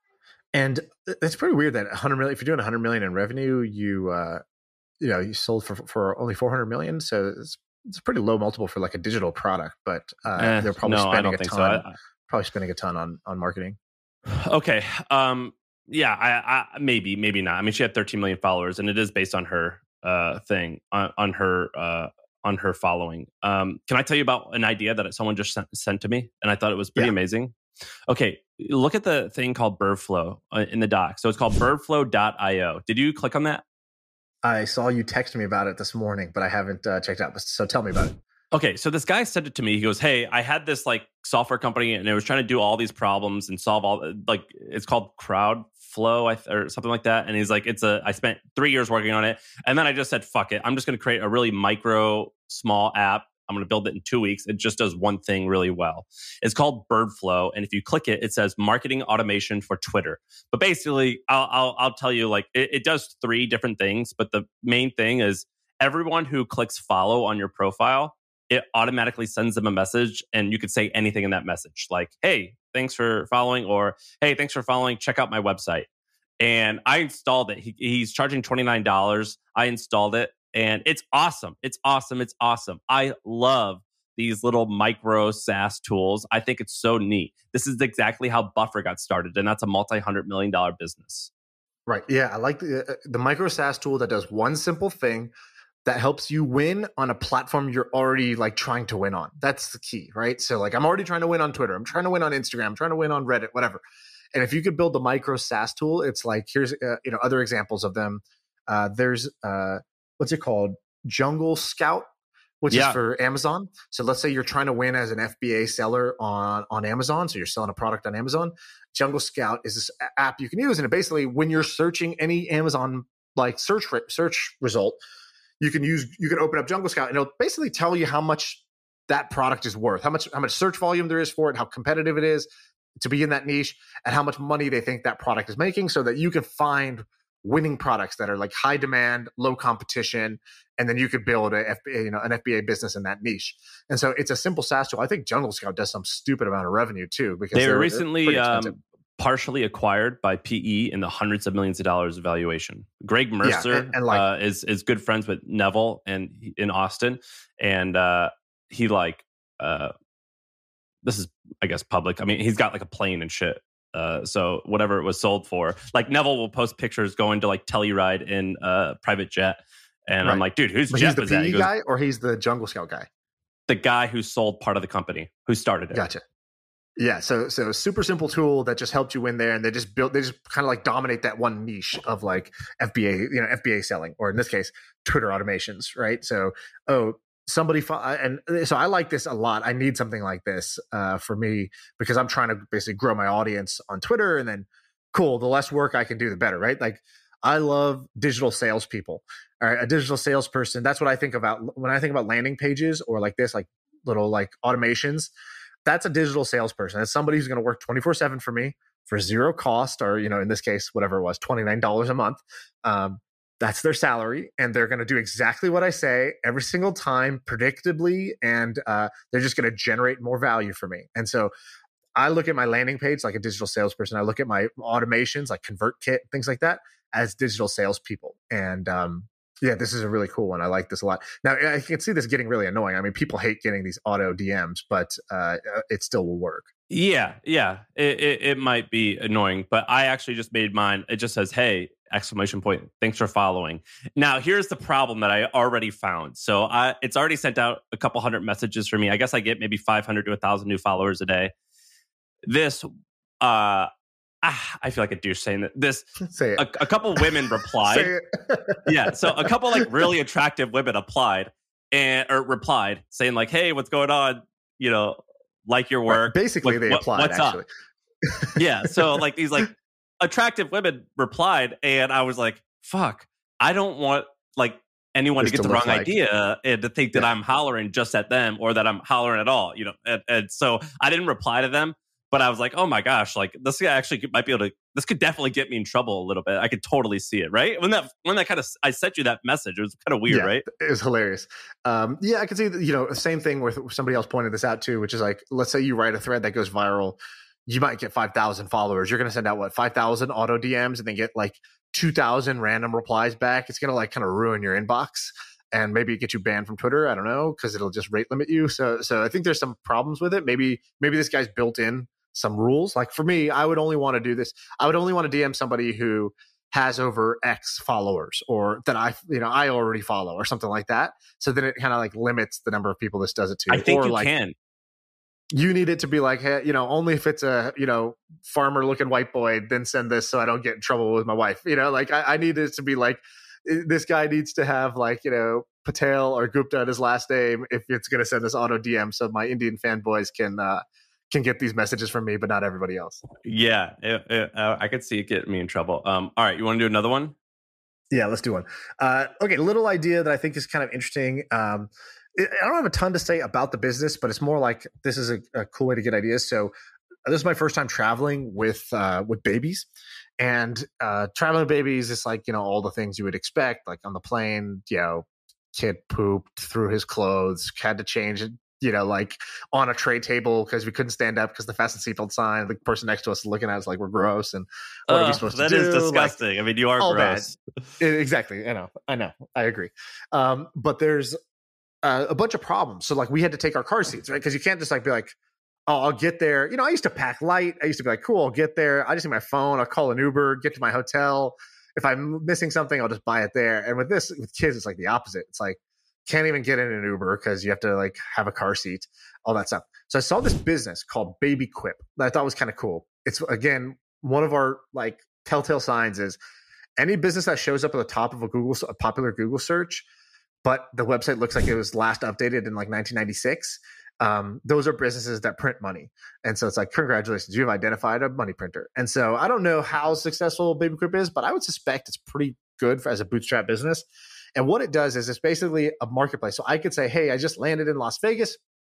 And it's pretty weird that one hundred million, if you're doing one hundred million in revenue, you uh, you know, you sold for for only four hundred million. So it's it's a pretty low multiple for like a digital product, but uh, eh, they're probably no, spending a ton. So. I, probably spending a ton on on marketing. Okay. Um, yeah, I, I maybe maybe not. I mean, she had thirteen million followers, and it is based on her uh, thing on, on her uh, on her following. Um, can I tell you about an idea that someone just sent, sent to me, and I thought it was pretty yeah. amazing. Okay, look at the thing called Birdflow in the doc. So it's called birdflow dot io. Did you click on that? I saw you text me about it this morning, but I haven't uh, checked out. So tell me about it. Okay, so this guy sent it to me. He goes, "Hey, I had this like software company, and it was trying to do all these problems and solve all like it's called Crowdflow or something like that." And he's like, "It's a I spent three years working on it, and then I just said, fuck it, I'm just going to create a really micro, small app. I'm going to build it in two weeks. It just does one thing really well. It's called Birdflow, and if you click it, it says marketing automation for Twitter. But basically, I'll I'll, I'll tell you, like it, it does three different things. But the main thing is everyone who clicks follow on your profile, it automatically sends them a message, and you could say anything in that message, like, "Hey, thanks for following," or "Hey, thanks for following. Check out my website." And I installed it. He, he's charging twenty-nine dollars. I installed it. And it's awesome. It's awesome. It's awesome. I love these little micro SaaS tools. I think it's so neat. This is exactly how Buffer got started, and that's a multi-hundred million dollar business. Right. Yeah, I like the the micro SaaS tool that does one simple thing that helps you win on a platform you're already like trying to win on. That's the key, right? So like I'm already trying to win on Twitter. I'm trying to win on Instagram. I'm trying to win on Reddit, whatever. And if you could build the micro SaaS tool, it's like here's uh, you know other examples of them. Uh, there's uh, what's it called? Jungle Scout, which yeah. is for Amazon. So let's say you're trying to win as an F B A seller on, on Amazon. So you're selling a product on Amazon. Jungle Scout is this app you can use. And it basically, when you're searching any Amazon like search search result, you can use you can open up Jungle Scout, and it'll basically tell you how much that product is worth, how much how much search volume there is for it, how competitive it is to be in that niche, and how much money they think that product is making, so that you can find winning products that are like high demand, low competition, and then you could build a F B A, you know, an F B A business in that niche. And so it's a simple SaaS tool. I think Jungle Scout does some stupid amount of revenue too, because they were recently um, partially acquired by P E in the hundreds of millions of dollars of valuation. Greg Mercer yeah, and, and like, uh, is is good friends with Neville and in Austin, and uh, he like uh, this is I guess public. I mean, he's got like a plane and shit. Uh, so whatever it was sold for, like Neville will post pictures going to like Telluride in a private jet, and right. I'm like, dude, who's but Jeff? He's the P E goes, guy, or he's the Jungle Scout guy? The guy who sold part of the company, who started it. Gotcha. Yeah, so so super simple tool that just helped you win there, and they just built, they just kind of like dominate that one niche of like F B A, you know, F B A selling, or in this case, Twitter automations, right? So oh. Somebody and so I like this a lot. I need something like this uh, for me because I'm trying to basically grow my audience on Twitter, and then cool, the less work I can do, the better, right? Like I love digital salespeople. All right, a digital salesperson. That's what I think about when I think about landing pages or like this, like little like automations. That's a digital salesperson. It's somebody who's going to work twenty-four seven for me for zero cost, or you know, in this case, whatever it was, twenty-nine dollars a month. Um, That's their salary, and they're going to do exactly what I say every single time, predictably, and uh, they're just going to generate more value for me. And so I look at my landing page like a digital salesperson. I look at my automations like ConvertKit, things like that, as digital salespeople. And um, yeah, this is a really cool one. I like this a lot. Now, I can see this getting really annoying. I mean, people hate getting these auto D Ms, but uh, it still will work. Yeah, yeah, it, it, it might be annoying, but I actually just made mine. It just says, "Hey, exclamation point, thanks for following." Now, here's the problem that I already found. So I, it's already sent out a couple hundred messages for me. I guess I get maybe five hundred to one thousand new followers a day. This, uh, ah, I feel like a douche saying that. This, Say it. A, a couple women replied. Say it. Yeah, so a couple like really attractive women applied. and or replied saying like, "Hey, what's going on? You know, like your work." Right. Basically, what, they what, applied. What's actually. up? Yeah. So like these like attractive women replied, and I was like, "Fuck, I don't want like anyone This to get to the look wrong like- idea and to think that Yeah. I'm hollering just at them or that I'm hollering at all." You know, and, and so I didn't reply to them. But I was like, oh my gosh, like this guy actually could, might be able to, this could definitely get me in trouble a little bit. I could totally see it, right? When that, when that kind of, I sent you that message, it was kind of weird, Yeah, right? It was hilarious. Um, yeah, I can see, that, you know, the same thing with somebody else pointed this out too, which is like, let's say you write a thread that goes viral, you might get five thousand followers. You're going to send out what, five thousand auto D Ms and then get like two thousand random replies back. It's going to like kind of ruin your inbox and maybe get you banned from Twitter. I don't know, because it'll just rate limit you. So, so I think there's some problems with it. Maybe, maybe this guy's built in some rules. Like for me, I would only want to do this. I would only want to D M somebody who has over X followers or that I, you know, I already follow or something like that. So then it kind of like limits the number of people this does it to. I think or you like, can. You need it to be like, hey, you know, only if it's a, you know, farmer looking white boy, then send this so I don't get in trouble with my wife. You know, like I, I need it to be like, this guy needs to have like, you know, Patel or Gupta in his last name if it's going to send this auto D M so my Indian fanboys can, uh, can get these messages from me, but not everybody else. Yeah, it, it, uh, I could see it getting me in trouble. Um, all right, you want to do another one? Yeah, let's do one. Uh, okay, little idea that I think is kind of interesting. Um, I don't have a ton to say about the business, but it's more like this is a, a cool way to get ideas. So this is my first time traveling with uh, with babies, and uh, traveling with babies is like, you know, all the things you would expect, like on the plane, you know, kid pooped through his clothes, had to change it. You know, like on a tray table because we couldn't stand up because the fasten seatbelt sign. The person next to us is looking at us like we're gross, and what uh, are we supposed that to do? That is disgusting. Like, I mean, you are gross. Bad. Exactly. I know. I know. I agree. Um, but there's uh, a bunch of problems. So like we had to take our car seats, right? Because you can't just like be like, oh, I'll get there. You know, I used to pack light. I used to be like, cool, I'll get there. I just need my phone. I'll call an Uber, get to my hotel. If I'm missing something, I'll just buy it there. And with this, with kids, it's like the opposite. It's like, can't even get in an Uber because you have to like have a car seat, all that stuff. So I saw this business called Baby Quip that I thought was kind of cool. It's again, one of our like telltale signs is any business that shows up at the top of a Google, a popular Google search, but the website looks like it was last updated in like nineteen ninety-six. Um, those are businesses that print money. And so it's like, congratulations, you've identified a money printer. And so I don't know how successful Baby Quip is, but I would suspect it's pretty good for, as a bootstrap business. And what it does is it's basically a marketplace. So I could say, hey, I just landed in Las Vegas.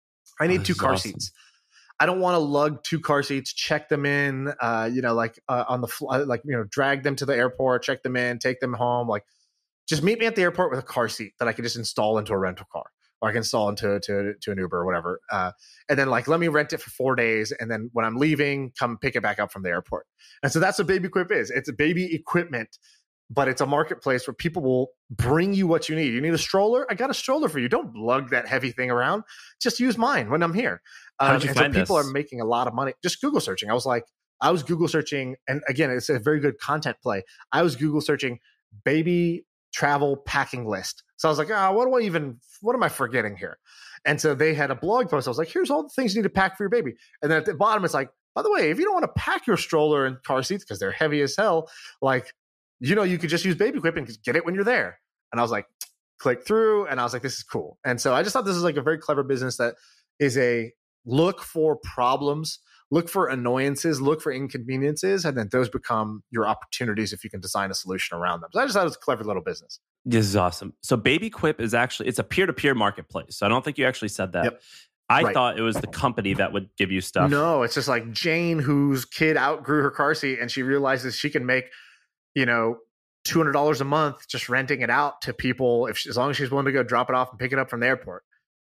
I need Oh, two car awesome. seats. I don't want to lug two car seats, check them in, uh, you know, like uh, on the fly, like, you know, drag them to the airport, check them in, take them home. Like just meet me at the airport with a car seat that I can just install into a rental car or I can install into to, to an Uber or whatever. Uh, and then like, let me rent it for four days. And then when I'm leaving, come pick it back up from the airport. And so that's what Baby Quip is. It's a baby equipment, but it's a marketplace where people will bring you what you need. You need a stroller? I got a stroller for you. Don't lug that heavy thing around. Just use mine when I'm here. How Um, did you and find so people this? are making a lot of money. Just Google searching. I was like, I was Google searching. And again, it's a very good content play. I was Google searching baby travel packing list. So I was like, ah, oh, what do I even, what am I forgetting here? And so they had a blog post. I was like, here's all the things you need to pack for your baby. And then at the bottom, it's like, by the way, if you don't want to pack your stroller and car seats because they're heavy as hell, like, you know, you could just use Baby Quip and get it when you're there. And I was like, click through. And I was like, this is cool. And so I just thought this is like a very clever business that is a look for problems, look for annoyances, look for inconveniences. And then those become your opportunities if you can design a solution around them. So I just thought it was a clever little business. This is awesome. So Baby Quip is actually, it's a peer-to-peer marketplace. So I don't think you actually said that. Yep. I Right. thought it was the company that would give you stuff. No, it's just like Jane, whose kid outgrew her car seat and she realizes she can make, you know, two hundred dollars a month just renting it out to people if she, as long as she's willing to go drop it off and pick it up from the airport.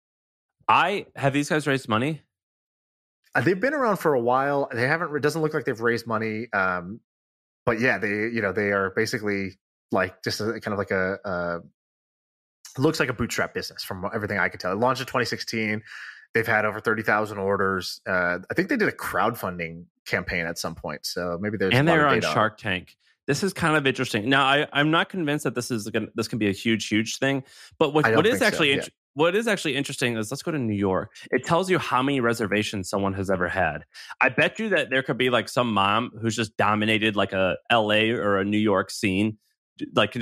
I have these guys raised money. Uh, they've been around for a while. They haven't. It doesn't look like they've raised money. Um, but yeah, they you know they are basically like just a, kind of like a uh, looks like a bootstrap business from everything I could tell. It launched in twenty sixteen. They've had over thirty thousand orders. Uh, I think they did a crowdfunding campaign at some point. So maybe there's And a lot they're of on data Shark Tank. This is kind of interesting. Now, I, I'm not convinced that this is gonna, this can be a huge, huge thing. But what, I don't what is think so, actually yeah. int- what is actually interesting is let's go to New York. It tells you how many reservations someone has ever had. I bet you that there could be like some mom who's just dominated like a L A or a New York scene, like can just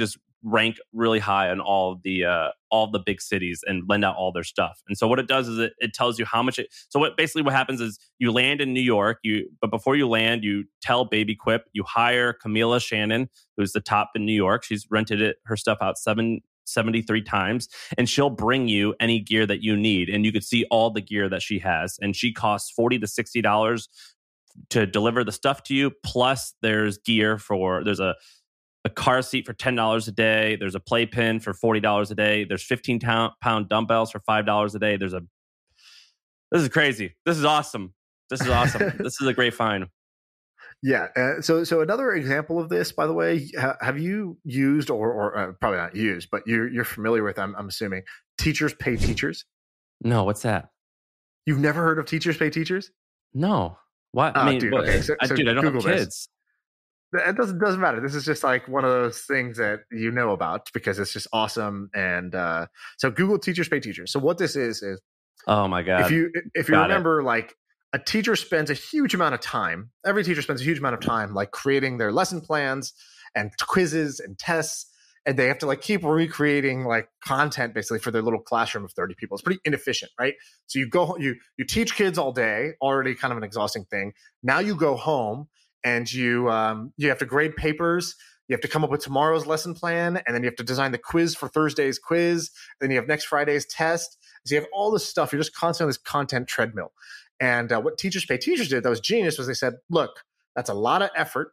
rank really high on all of the uh, all of the big cities and lend out all their stuff. And so what it does is it, it tells you how much it. So what basically what happens is you land in New York. You but before you land, you tell Baby Quip, you hire Camila Shannon, who's the top in New York. She's rented it her stuff out seven. seventy-three times, and she'll bring you any gear that you need, and you could see all the gear that she has, and she costs forty to sixty dollars to deliver the stuff to you. Plus there's gear for there's a a car seat for ten dollars a day, there's a playpen for forty dollars a day, there's fifteen pound dumbbells for five dollars a day. There's a this is crazy this is awesome this is awesome this is a great find. Yeah. Uh, so, so another example of this, by the way, ha- have you used or, or uh, probably not used, but you're you're familiar with? I'm, I'm assuming Teachers Pay Teachers. No, what's that? You've never heard of Teachers Pay Teachers? No. What? Oh, I mean, dude, what, okay. so, I, so dude, I don't Google have this. kids. It doesn't doesn't matter. This is just like one of those things that you know about because it's just awesome. And uh, so Google Teachers Pay Teachers. So what this is is, oh my god, if you if you Got remember, it. like a teacher spends a huge amount of time. Every teacher spends a huge amount of time, like creating their lesson plans and quizzes and tests, and they have to like keep recreating like content basically for their little classroom of thirty people. It's pretty inefficient, right? So you go, you you teach kids all day, already kind of an exhausting thing. Now you go home and you um, you have to grade papers. You have to come up with tomorrow's lesson plan, and then you have to design the quiz for Thursday's quiz. Then you have next Friday's test. So you have all this stuff. You're just constantly on this content treadmill. And uh, what Teachers Pay Teachers did that was genius was they said, look, that's a lot of effort.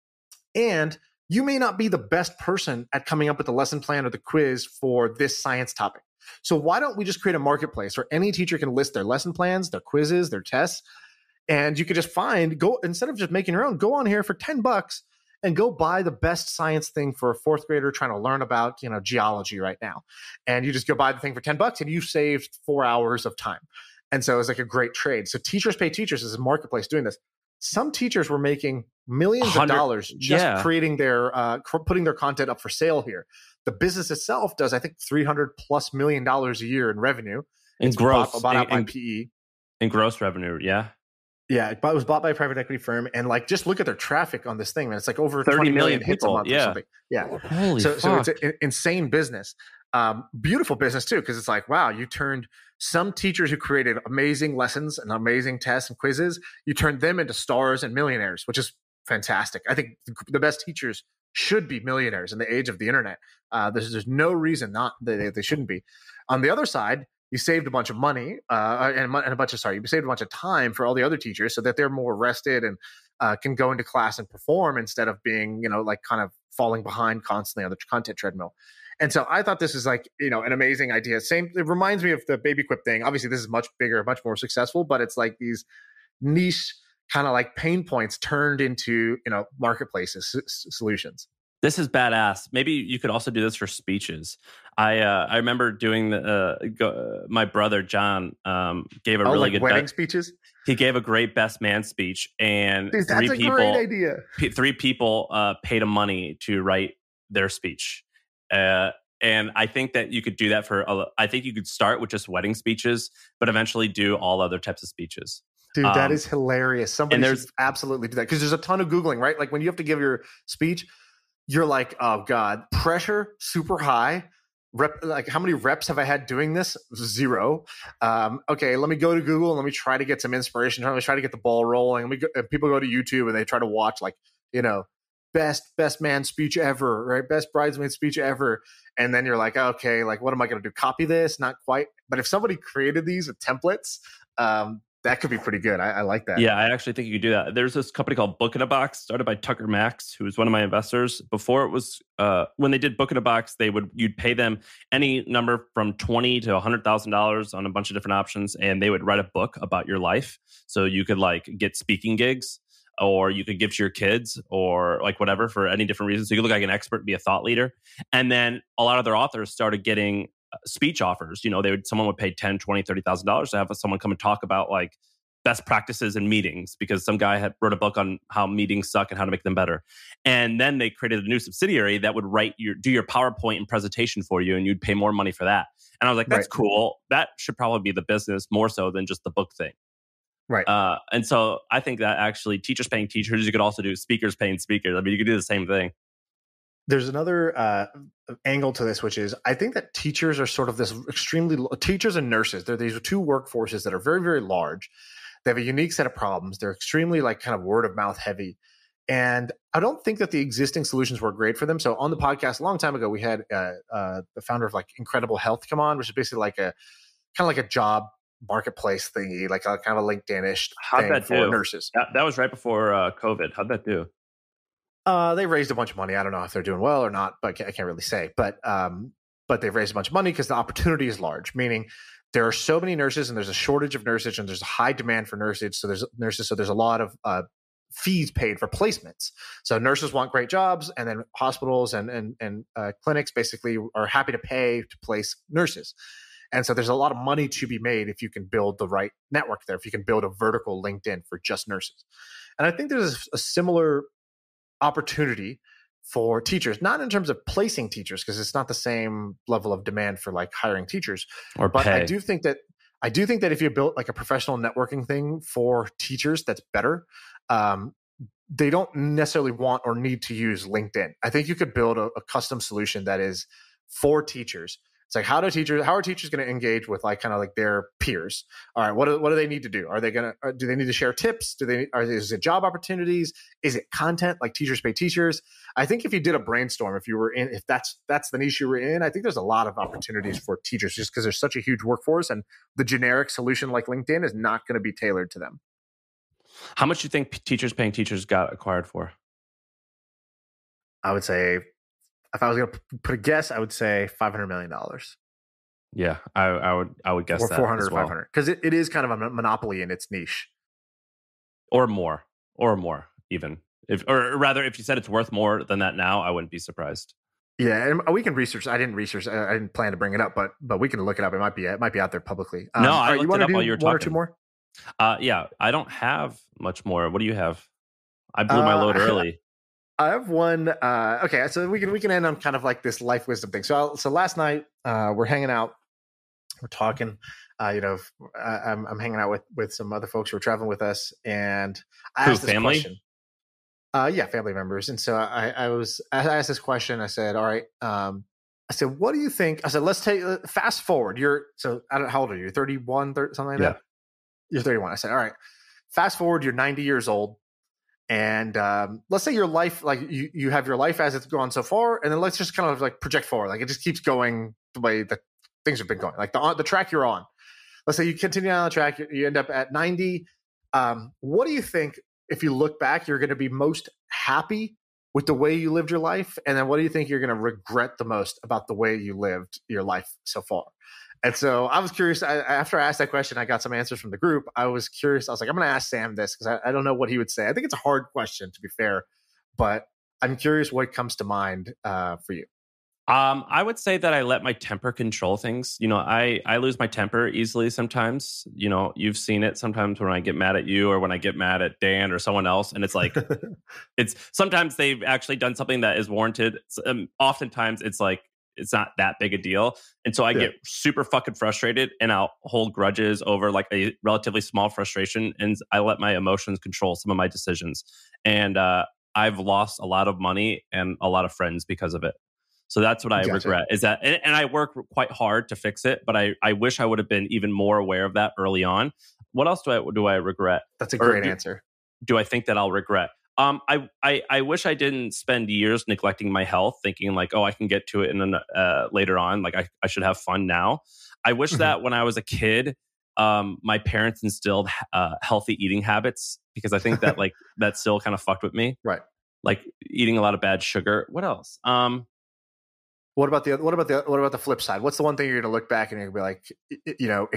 And you may not be the best person at coming up with the lesson plan or the quiz for this science topic. So why don't we just create a marketplace where any teacher can list their lesson plans, their quizzes, their tests, and you could just find, go instead of just making your own, go on here for ten bucks and go buy the best science thing for a fourth grader trying to learn about, you know, geology right now. And you just go buy the thing for ten bucks and you've saved four hours of time. And so it's like a great trade. So Teachers Pay Teachers is a marketplace doing this. Some teachers were making millions of dollars just yeah. creating their, uh, putting their content up for sale here. The business itself does, I think, three hundred plus million dollars a year in revenue. In it's gross, bought, bought out in, by P E. In gross revenue, yeah. Yeah, it was bought by a private equity firm, and like just look at their traffic on this thing, man. It's like over thirty million hits a month yeah. or something. Yeah, holy so fuck. so it's an insane business, um, beautiful business too, because it's like wow, you turned some teachers who created amazing lessons and amazing tests and quizzes, you turned them into stars and millionaires, which is fantastic. I think the best teachers should be millionaires in the age of the internet. Uh, there's there's no reason not that they, they shouldn't be. On the other side, you saved a bunch of money uh, and, and a bunch of sorry, you saved a bunch of time for all the other teachers so that they're more rested and uh, can go into class and perform instead of being, you know, like kind of falling behind constantly on the content treadmill. And so I thought this is like, you know, an amazing idea. Same, it reminds me of the Baby Quip thing. Obviously, this is much bigger, much more successful, but it's like these niche kind of like pain points turned into, you know, marketplaces s- solutions. This is badass. Maybe you could also do this for speeches. I uh, I remember doing the uh, go, uh, my brother John um, gave a oh, really like good wedding be- speeches. He gave a great best man speech, and Dude, that's three a people, great idea. P- three people uh, paid him money to write their speech. Uh, and I think that you could do that for. Uh, I think you could start with just wedding speeches, but eventually do all other types of speeches. Dude, that um, is hilarious. Somebody and there's, should absolutely do that because there's a ton of Googling, right? Like when you have to give your speech, you're like, oh God, pressure super high. Rep, like how many reps have I had doing this? Zero. Um, okay, let me go to Google and let me try to get some inspiration. Let me try to get the ball rolling. Let me go, and people go to YouTube and they try to watch like, you know, best best man speech ever, right? Best bridesmaid speech ever. And then you're like, okay, like what am I going to do? Copy this? Not quite. But if somebody created these with templates, um, that could be pretty good. I, I like that. Yeah, I actually think you could do that. There's this company called Book in a Box, started by Tucker Max, who was one of my investors. Before it was, uh, when they did Book in a Box, they would you'd pay them any number from twenty to a hundred thousand dollars on a bunch of different options, and they would write a book about your life. So you could like get speaking gigs, or you could give to your kids, or like whatever for any different reasons. So you could look like an expert, be a thought leader, and then a lot of their authors started getting speech offers. You know, they would someone would pay ten, twenty, thirty thousand dollars to have someone come and talk about like best practices in meetings because some guy had wrote a book on how meetings suck and how to make them better. And then they created a new subsidiary that would write your do your PowerPoint and presentation for you, and you'd pay more money for that. And I was like, that's right. cool. That should probably be the business more so than just the book thing. Right. Uh, and so I think that actually teachers paying teachers, you could also do speakers paying speakers. I mean, you could do the same thing. there's another uh, angle to this, which is I think that teachers are sort of this extremely teachers and nurses. They're these two workforces that are very, very large. They have a unique set of problems. They're extremely like kind of word of mouth heavy. And I don't think that the existing solutions were great for them. So on the podcast a long time ago, we had uh, uh, the founder of like Incredible Health come on, which is basically like a kind of like a job marketplace thingy, like a kind of a LinkedIn-ish How'd thing that for do? nurses. That, that was right before uh, COVID. How'd that do? Uh, they raised a bunch of money. I don't know if they're doing well or not, but I can't really say. But um, but they've raised a bunch of money because the opportunity is large, meaning there are so many nurses and there's a shortage of nurses and there's a high demand for nurses. So there's nurses. So there's a lot of uh, fees paid for placements. So nurses want great jobs, and then hospitals and and and uh, clinics basically are happy to pay to place nurses. And so there's a lot of money to be made if you can build the right network there, if you can build a vertical LinkedIn for just nurses. And I think there's a similar opportunity for teachers, not in terms of placing teachers, because it's not the same level of demand for like hiring teachers. Or but pay. I do think that I do think that if you built like a professional networking thing for teachers, that's better. Um, they don't necessarily want or need to use LinkedIn. I think you could build a, a custom solution that is for teachers. It's like, how do teachers, how are teachers going to engage with like kind of like their peers? All right, what do, what do they need to do? Are they going to, do they need to share tips? Do they, are is it job opportunities? Is it content like Teachers Pay Teachers? I think if you did a brainstorm, if you were in, if that's, that's the niche you were in, I think there's a lot of opportunities for teachers just because there's such a huge workforce, and the generic solution like LinkedIn is not going to be tailored to them. How much do you think Teachers Paying Teachers got acquired for? I would say, if I was going to put a guess, I would say five hundred million dollars. Yeah, I, I would I would guess or that four hundred as or well. five hundred, because it, it is kind of a monopoly in its niche. Or more, or more even. If, or rather, if you said it's worth more than that now, I wouldn't be surprised. Yeah, and we can research. I didn't research. I didn't plan to bring it up, but but we can look it up. It might be it might be out there publicly. Um, no, I right, looked you want it to up do while you were one talking. or two more? Uh, yeah, I don't have much more. What do you have? I blew my load Uh, early. I have one. Uh, okay, so we can we can end on kind of like this life wisdom thing. So I'll, so last night uh, we're hanging out, we're talking. Uh, you know, I, I'm I'm hanging out with with some other folks who are traveling with us, and I Who, asked this family? question. Uh, yeah, family members. And so I, I was I asked this question. I said, "All right." Um, I said, "What do you think?" I said, "Let's take uh, fast forward. You're so I don't how old are you? thirty-one, thirty, something like Yeah. that. You're thirty-one." I said, "All right, fast forward. You're ninety years old." And um, let's say your life, like you, you have your life as it's gone so far, and then let's just kind of like project forward. Like it just keeps going the way that things have been going, like the the track you're on. Let's say you continue on the track, you, you end up at ninety. Um, what do you think, if you look back, you're going to be most happy with the way you lived your life? And then what do you think you're going to regret the most about the way you lived your life so far? And so I was curious. I, after I asked that question, I got some answers from the group. I was curious. I was like, I'm going to ask Sam this because I, I don't know what he would say. I think it's a hard question, to be fair, but I'm curious what comes to mind uh, for you. Um, I would say that I let my temper control things. You know, I, I lose my temper easily sometimes. You know, you've seen it sometimes when I get mad at you or when I get mad at Dan or someone else. And it's like, it's sometimes they've actually done something that is warranted. Um, oftentimes it's like, it's not that big a deal. And so I Yeah. get super fucking frustrated and I'll hold grudges over like a relatively small frustration. And I let my emotions control some of my decisions. And uh, I've lost a lot of money and a lot of friends because of it. So that's what I Gotcha. regret is that, and, and I work quite hard to fix it, but I, I wish I would have been even more aware of that early on. What else do I, do I regret? That's a Or great do- answer. Do I think that I'll regret? Um, I, I I wish I didn't spend years neglecting my health, thinking like, oh, I can get to it in an, uh, later on. Like I, I should have fun now. I wish Mhm. that when I was a kid, um, my parents instilled uh, healthy eating habits, because I think that like that still kind of fucked with me. Right. Like eating a lot of bad sugar. What else? Um, What about the what about the what about the flip side? What's the one thing you're going to look back and you're going to be like, you know,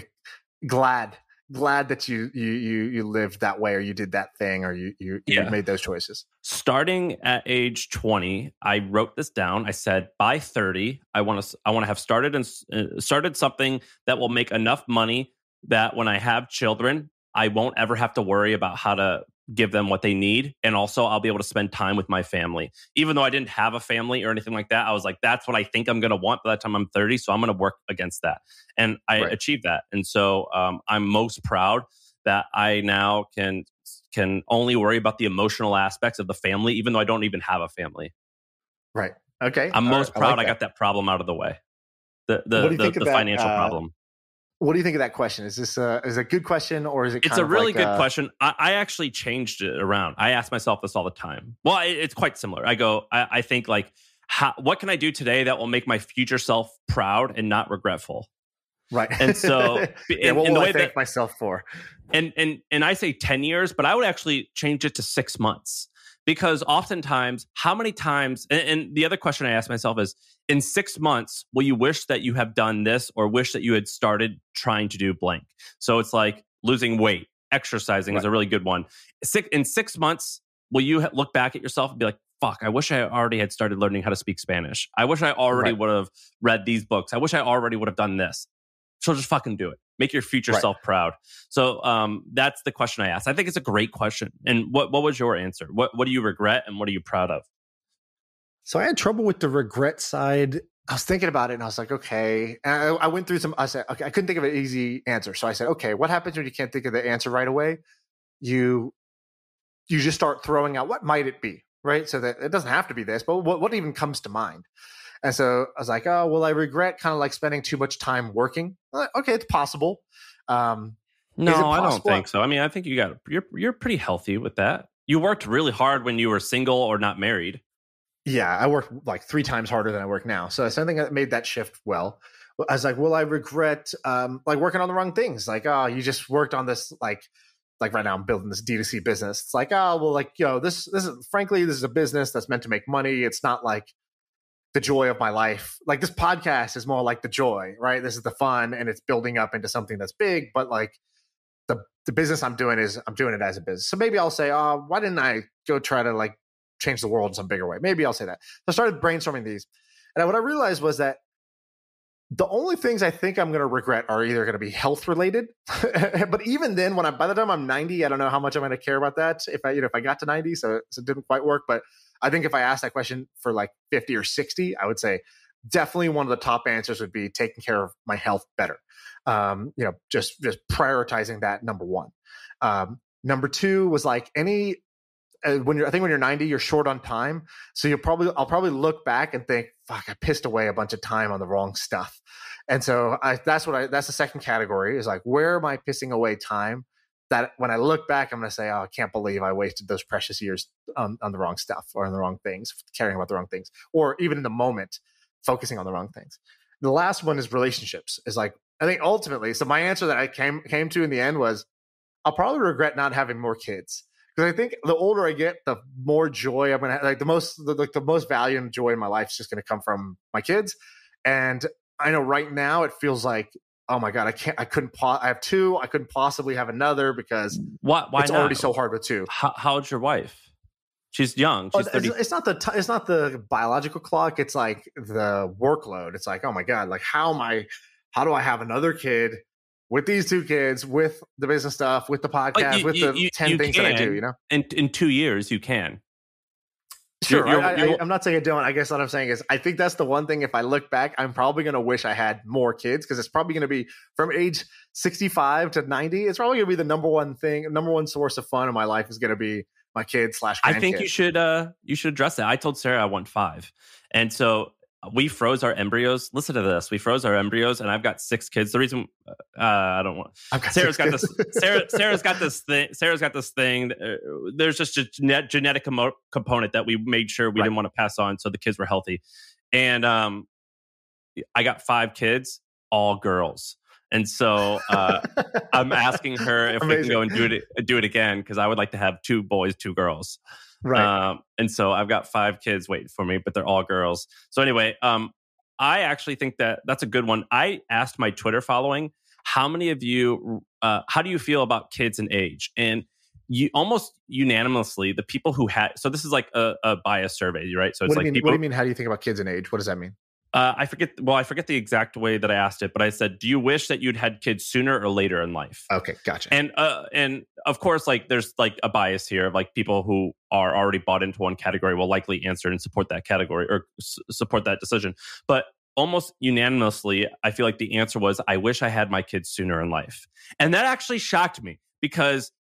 glad glad that you you you you lived that way, or you did that thing, or you you, Yeah. you made those choices? Starting at age twenty, I wrote this down. I said, by thirty, I want to I want to have started and uh, started something that will make enough money that when I have children, I won't ever have to worry about how to give them what they need, and also I'll be able to spend time with my family. Even though I didn't have a family or anything like that, I was like, that's what I think I'm going to want by the time I'm thirty. So I'm going to work against that, and I Right. achieved that. And so um, I'm most proud that I now can can only worry about the emotional aspects of the family, even though I don't even have a family. Right. Okay. I'm most right. proud I, like I got that problem out of the way. The the What do you the, think of the that, financial uh, problem. What do you think of that question? Is this a, is it a good question, or is it? It's kind a of really like good a, question. I, I actually changed it around. I ask myself this all the time. Well, it, it's quite similar. I go, I, I think like, how, what can I do today that will make my future self proud and not regretful? Right. And so, yeah, in, what in will the I way thank that, myself for? and and and I say ten years, but I would actually change it to six months. Because oftentimes, how many times, and, and the other question I ask myself is, in six months, will you wish that you have done this or wish that you had started trying to do blank? So it's like losing weight, exercising Right. is a really good one. Six, in six months, will you ha- look back at yourself and be like, fuck, I wish I already had started learning how to speak Spanish. I wish I already Right. would have read these books. I wish I already would have done this. So just fucking do it. Make your future Right. self proud. So um, that's the question I asked. I think it's a great question. And what what was your answer? What what do you regret and what are you proud of? So I had trouble with the regret side. I was thinking about it and I was like, okay. And I, I went through some, I said, okay, I couldn't think of an easy answer. So I said, okay, what happens when you can't think of the answer right away? You, you just start throwing out, what might it be? Right. So that it doesn't have to be this, but what, what even comes to mind? And so I was like, oh, well, I regret kind of like spending too much time working. Like, okay, it's possible. Um, No, is it I don't possible? think so. I mean, I think you got you're you're pretty healthy with that. You worked really hard when you were single or not married. Yeah, I worked like three times harder than I work now. So it's something that made that shift well. I was like, will I regret um, like working on the wrong things? Like, oh, you just worked on this, like, like right now I'm building this D two C business. It's like, oh, well, like, you know, this, this is, frankly, this is a business that's meant to make money. It's not like the joy of my life. Like this podcast is more like the joy, right? This is the fun and it's building up into something that's big, but like the, the business I'm doing is I'm doing it as a business. So maybe I'll say, oh, why didn't I go try to like change the world in some bigger way? Maybe I'll say that. So I started brainstorming these. And what I realized was that the only things I think I'm going to regret are either going to be health related. But even then, when I, by the time I'm ninety, I don't know how much I'm going to care about that. If I, you know, if I got to ninety, so, so it didn't quite work. But I think if I asked that question for like fifty or sixty, I would say definitely one of the top answers would be taking care of my health better. Um, you know, just, just prioritizing that number one. Um, number two was like any, uh, when you're, I think when you're ninety, you're short on time. So you'll probably, I'll probably look back and think, fuck, I pissed away a bunch of time on the wrong stuff. And so I, that's what I, that's the second category is like, where am I pissing away time that when I look back, I'm going to say, oh, I can't believe I wasted those precious years on, on the wrong stuff or on the wrong things, caring about the wrong things, or even in the moment, focusing on the wrong things. The last one is relationships is like, I think ultimately, so my answer that I came, came to in the end was, I'll probably regret not having more kids. Because I think the older I get, the more joy I'm going to have, like the most, the, like the most value and joy in my life is just going to come from my kids. And I know right now it feels like, oh my God, I can't, I couldn't, po- I have two, I couldn't possibly have another because Why, why it's not? already so hard with two. How, how's your wife? She's young. She's Oh, thirty. it's, it's not the, t- it's not the biological clock. It's like the workload. It's like, oh my God, like how am I, how do I have another kid with these two kids, with the business stuff, with the podcast, you, with you, the you, ten you things can, that I do, you know? In, in two years, you can. Sure. You're- I, you're- I, I'm not saying I don't. I guess what I'm saying is I think that's the one thing. If I look back, I'm probably going to wish I had more kids because it's probably going to be from age sixty-five to ninety. It's probably going to be the number one thing, number one source of fun in my life is going to be my kids slash grandkids. I think you should uh you should address that. I told Sarah I want five. And so we froze our embryos. Listen to this. We froze our embryos and I've got six kids. The reason uh, I don't want I've got Sarah's six got kids. this Sarah Sarah's got this thing Sarah's got this thing. Uh, there's just a genet- genetic com- component that we made sure we Right. didn't want to pass on so the kids were healthy. And um I got five kids, all girls. And so uh, I'm asking her if Amazing. we can go and do it do it again because I would like to have two boys, two girls. Right. Um, and so I've got five kids waiting for me, but they're all girls. So anyway, um, I actually think that that's a good one. I asked my Twitter following, how many of you, uh, how do you feel about kids and age? And you almost unanimously, the people who had, so this is like a, a bias survey, right? So it's what, do like you mean, people, what do you mean? How do you think about kids and age? What does that mean? Uh, I forget. Well, I forget the exact way that I asked it, but I said, "Do you wish that you'd had kids sooner or later in life?" Okay, gotcha. And uh, and of course, like there's like a bias here of like people who are already bought into one category will likely answer and support that category or s- support that decision. But almost unanimously, I feel like the answer was, "I wish I had my kids sooner in life," and that actually shocked me because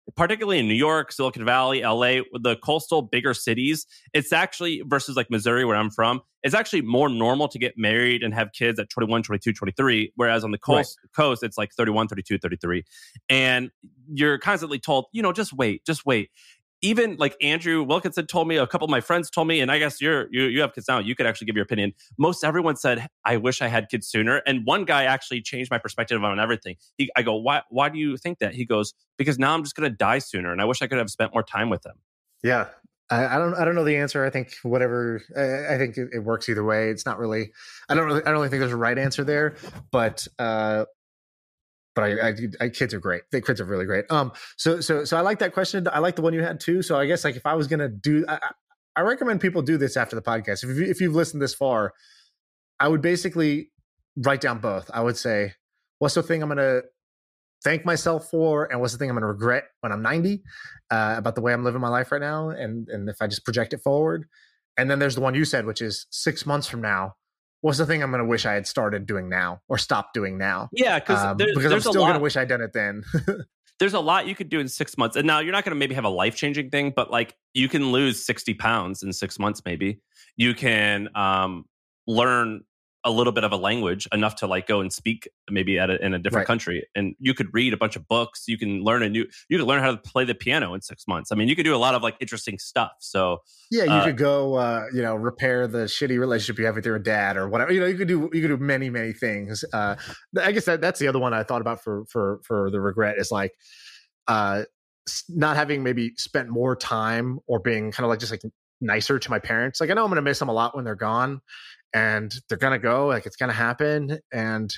particularly in New York, Silicon Valley, L A, the coastal bigger cities, it's actually versus like Missouri, where I'm from, it's actually more normal to get married and have kids at twenty-one, twenty-two, twenty-three. Whereas on the coast, right. coast, it's like thirty-one, thirty-two, thirty-three. And you're constantly told, you know, just wait, just wait. Even like Andrew Wilkinson told me, a couple of my friends told me, and I guess you're, you you have kids now, you could actually give your opinion. Most everyone said, I wish I had kids sooner. And one guy actually changed my perspective on everything. He, I go, why why do you think that? He goes, because now I'm just going to die sooner. And I wish I could have spent more time with them. Yeah. I, I don't I don't know the answer. I think whatever, I, I think it, it works either way. It's not really, I don't really, I don't really think there's a right answer there, but, uh, But I, I, I, kids are great. The kids are really great. Um, so, so, so I like that question. I like the one you had too. So I guess like if I was gonna do, I, I recommend people do this after the podcast. If you, if you've listened this far, I would basically write down both. I would say, what's the thing I'm gonna thank myself for, and what's the thing I'm gonna regret when I'm ninety uh, about the way I'm living my life right now, and and if I just project it forward. And then there's the one you said, which is six months from now. What's the thing I'm going to wish I had started doing now or stopped doing now? Yeah, um, there, because there's I'm still going to wish I'd done it then. There's a lot you could do in six months. And now you're not going to maybe have a life-changing thing, but like you can lose sixty pounds in six months maybe. You can um, learn a little bit of a language, enough to like go and speak maybe at a, in a different right. country. And you could read a bunch of books. You can learn a new, you can learn how to play the piano in six months. I mean, you could do a lot of like interesting stuff. So yeah, you uh, could go, uh, you know, repair the shitty relationship you have with your dad or whatever. You know, you could do, you could do many, many things. Uh, I guess that, that's the other one I thought about for, for, for the regret is like, uh, not having maybe spent more time or being kind of like just like nicer to my parents. Like I know I'm going to miss them a lot when they're gone. And they're going to go, like it's going to happen. And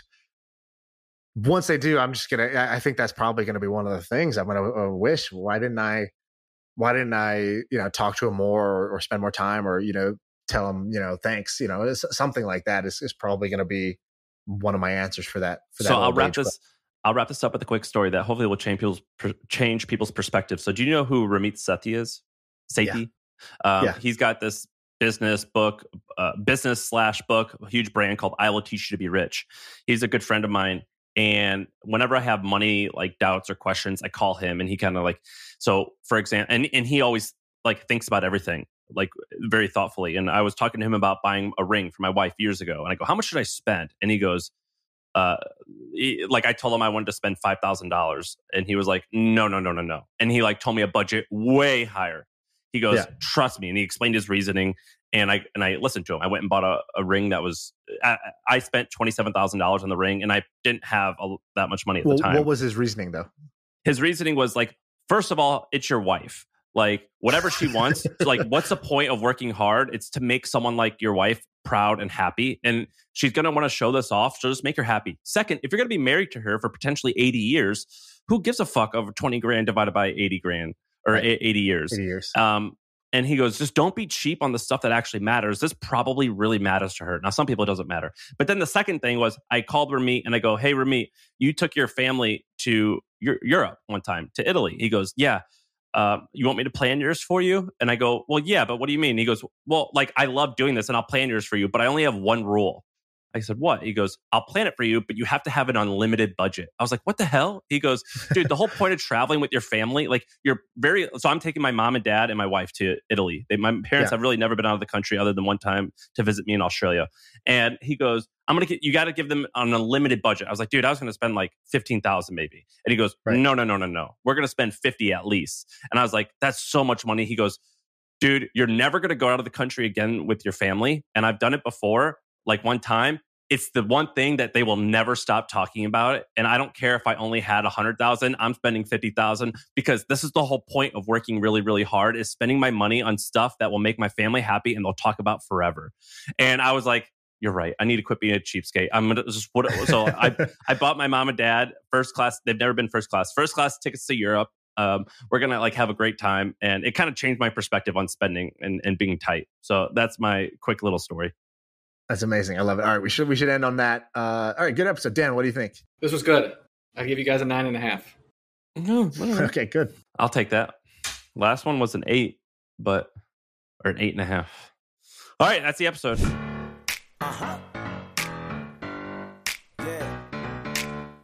once they do, I'm just going to, I think that's probably going to be one of the things I'm going to uh, wish. Why didn't I, why didn't I, you know, talk to him more or, or spend more time or, you know, tell him, you know, thanks, you know, something like that is, is probably going to be one of my answers for that. For that so I'll wrap age. this, I'll wrap this up with a quick story that hopefully will change people's, change people's perspective. So do you know who Ramit Sethi is? Sethi? Yeah. Um, yeah. He's got this business book, uh, business slash book, a huge brand called I Will Teach You to Be Rich. He's a good friend of mine. And whenever I have money, like doubts or questions, I call him and he kind of like, so for example, and, and he always like thinks about everything, like very thoughtfully. And I was talking to him about buying a ring for my wife years ago. And I go, how much should I spend? And he goes, uh, he, like I told him I wanted to spend five thousand dollars. And he was like, no, no, no, no, no. And he like told me a budget way higher. He goes, yeah. trust me. And he explained his reasoning. And I and I listened to him. I went and bought a, a ring that was, I, I spent twenty-seven thousand dollars on the ring and I didn't have a, that much money at well, the time. What was his reasoning though? His reasoning was like, first of all, it's your wife. Like whatever she wants, like what's the point of working hard? It's to make someone like your wife proud and happy. And she's going to want to show this off. So just make her happy. Second, if you're going to be married to her for potentially eighty years, who gives a fuck over twenty grand divided by eighty grand or right. eighty years? eighty years. Um, And he goes, just don't be cheap on the stuff that actually matters. This probably really matters to her. Now, some people it doesn't matter. But then the second thing was I called Ramit and I go, hey, Ramit, you took your family to Europe one time, to Italy. He goes, yeah. Uh, you want me to plan yours for you? And I go, well, yeah, but what do you mean? He goes, well, like I love doing this and I'll plan yours for you, but I only have one rule. I said, what? He goes, I'll plan it for you, but you have to have an unlimited budget. I was like, what the hell? He goes, dude, the whole point of traveling with your family, like you're very, so I'm taking my mom and dad and my wife to Italy. They, my parents yeah. have really never been out of the country other than one time to visit me in Australia. And he goes, I'm going to get, you got to give them an unlimited budget. I was like, dude, I was going to spend like fifteen thousand maybe. And he goes, right. no, no, no, no, no. We're going to spend fifty at least. And I was like, that's so much money. He goes, dude, you're never going to go out of the country again with your family. And I've done it before. Like one time, it's the one thing that they will never stop talking about it. And I don't care if I only had a hundred thousand, I'm spending fifty thousand because this is the whole point of working really, really hard is spending my money on stuff that will make my family happy and they'll talk about forever. And I was like, you're right. I need to quit being a cheapskate. I'm going to just what, so I, I bought my mom and dad first class. They've never been first class, first class tickets to Europe. Um, we're going to like have a great time. And it kind of changed my perspective on spending and, and being tight. So that's my quick little story. That's amazing. I love it. All right, we should we should end on that. Uh, all right, good episode. Dan, what do you think? This was good. I give you guys a nine and a half. No, okay, good. I'll take that. Last one was an eight, but or an eight and a half. All right, that's the episode. Uh-huh. Yeah. I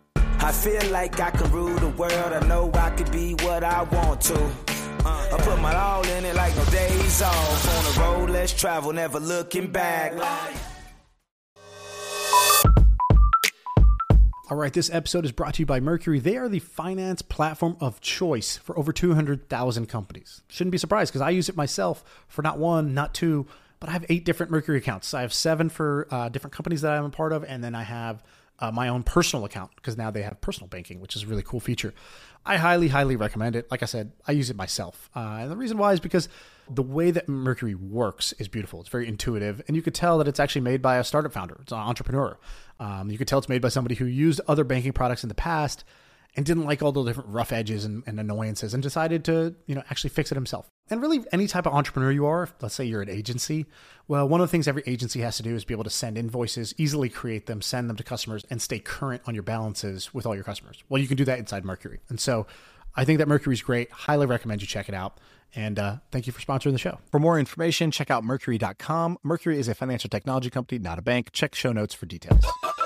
I feel like I can rule the world. I know I could be what I want to. Uh, I put my all in it like no days off. On the road, let's travel, never looking back. All right, this episode is brought to you by Mercury. They are the finance platform of choice for over two hundred thousand companies. Shouldn't be surprised because I use it myself for not one, not two, but I have eight different Mercury accounts. I have seven for uh, different companies that I'm a part of, and then I have uh, my own personal account because now they have personal banking, which is a really cool feature. I highly, highly recommend it. Like I said, I use it myself. Uh, and the reason why is because the way that Mercury works is beautiful. It's very intuitive, and you could tell that it's actually made by a startup founder. It's an entrepreneur. Um, you could tell it's made by somebody who used other banking products in the past and didn't like all the different rough edges and, and annoyances and decided to, you know, actually fix it himself. And really, any type of entrepreneur you are, let's say you're an agency, well, one of the things every agency has to do is be able to send invoices, easily create them, send them to customers, and stay current on your balances with all your customers. Well, you can do that inside Mercury. And so I think that Mercury is great. Highly recommend you check it out. And uh, thank you for sponsoring the show. For more information, check out Mercury dot com. Mercury is a financial technology company, not a bank. Check show notes for details.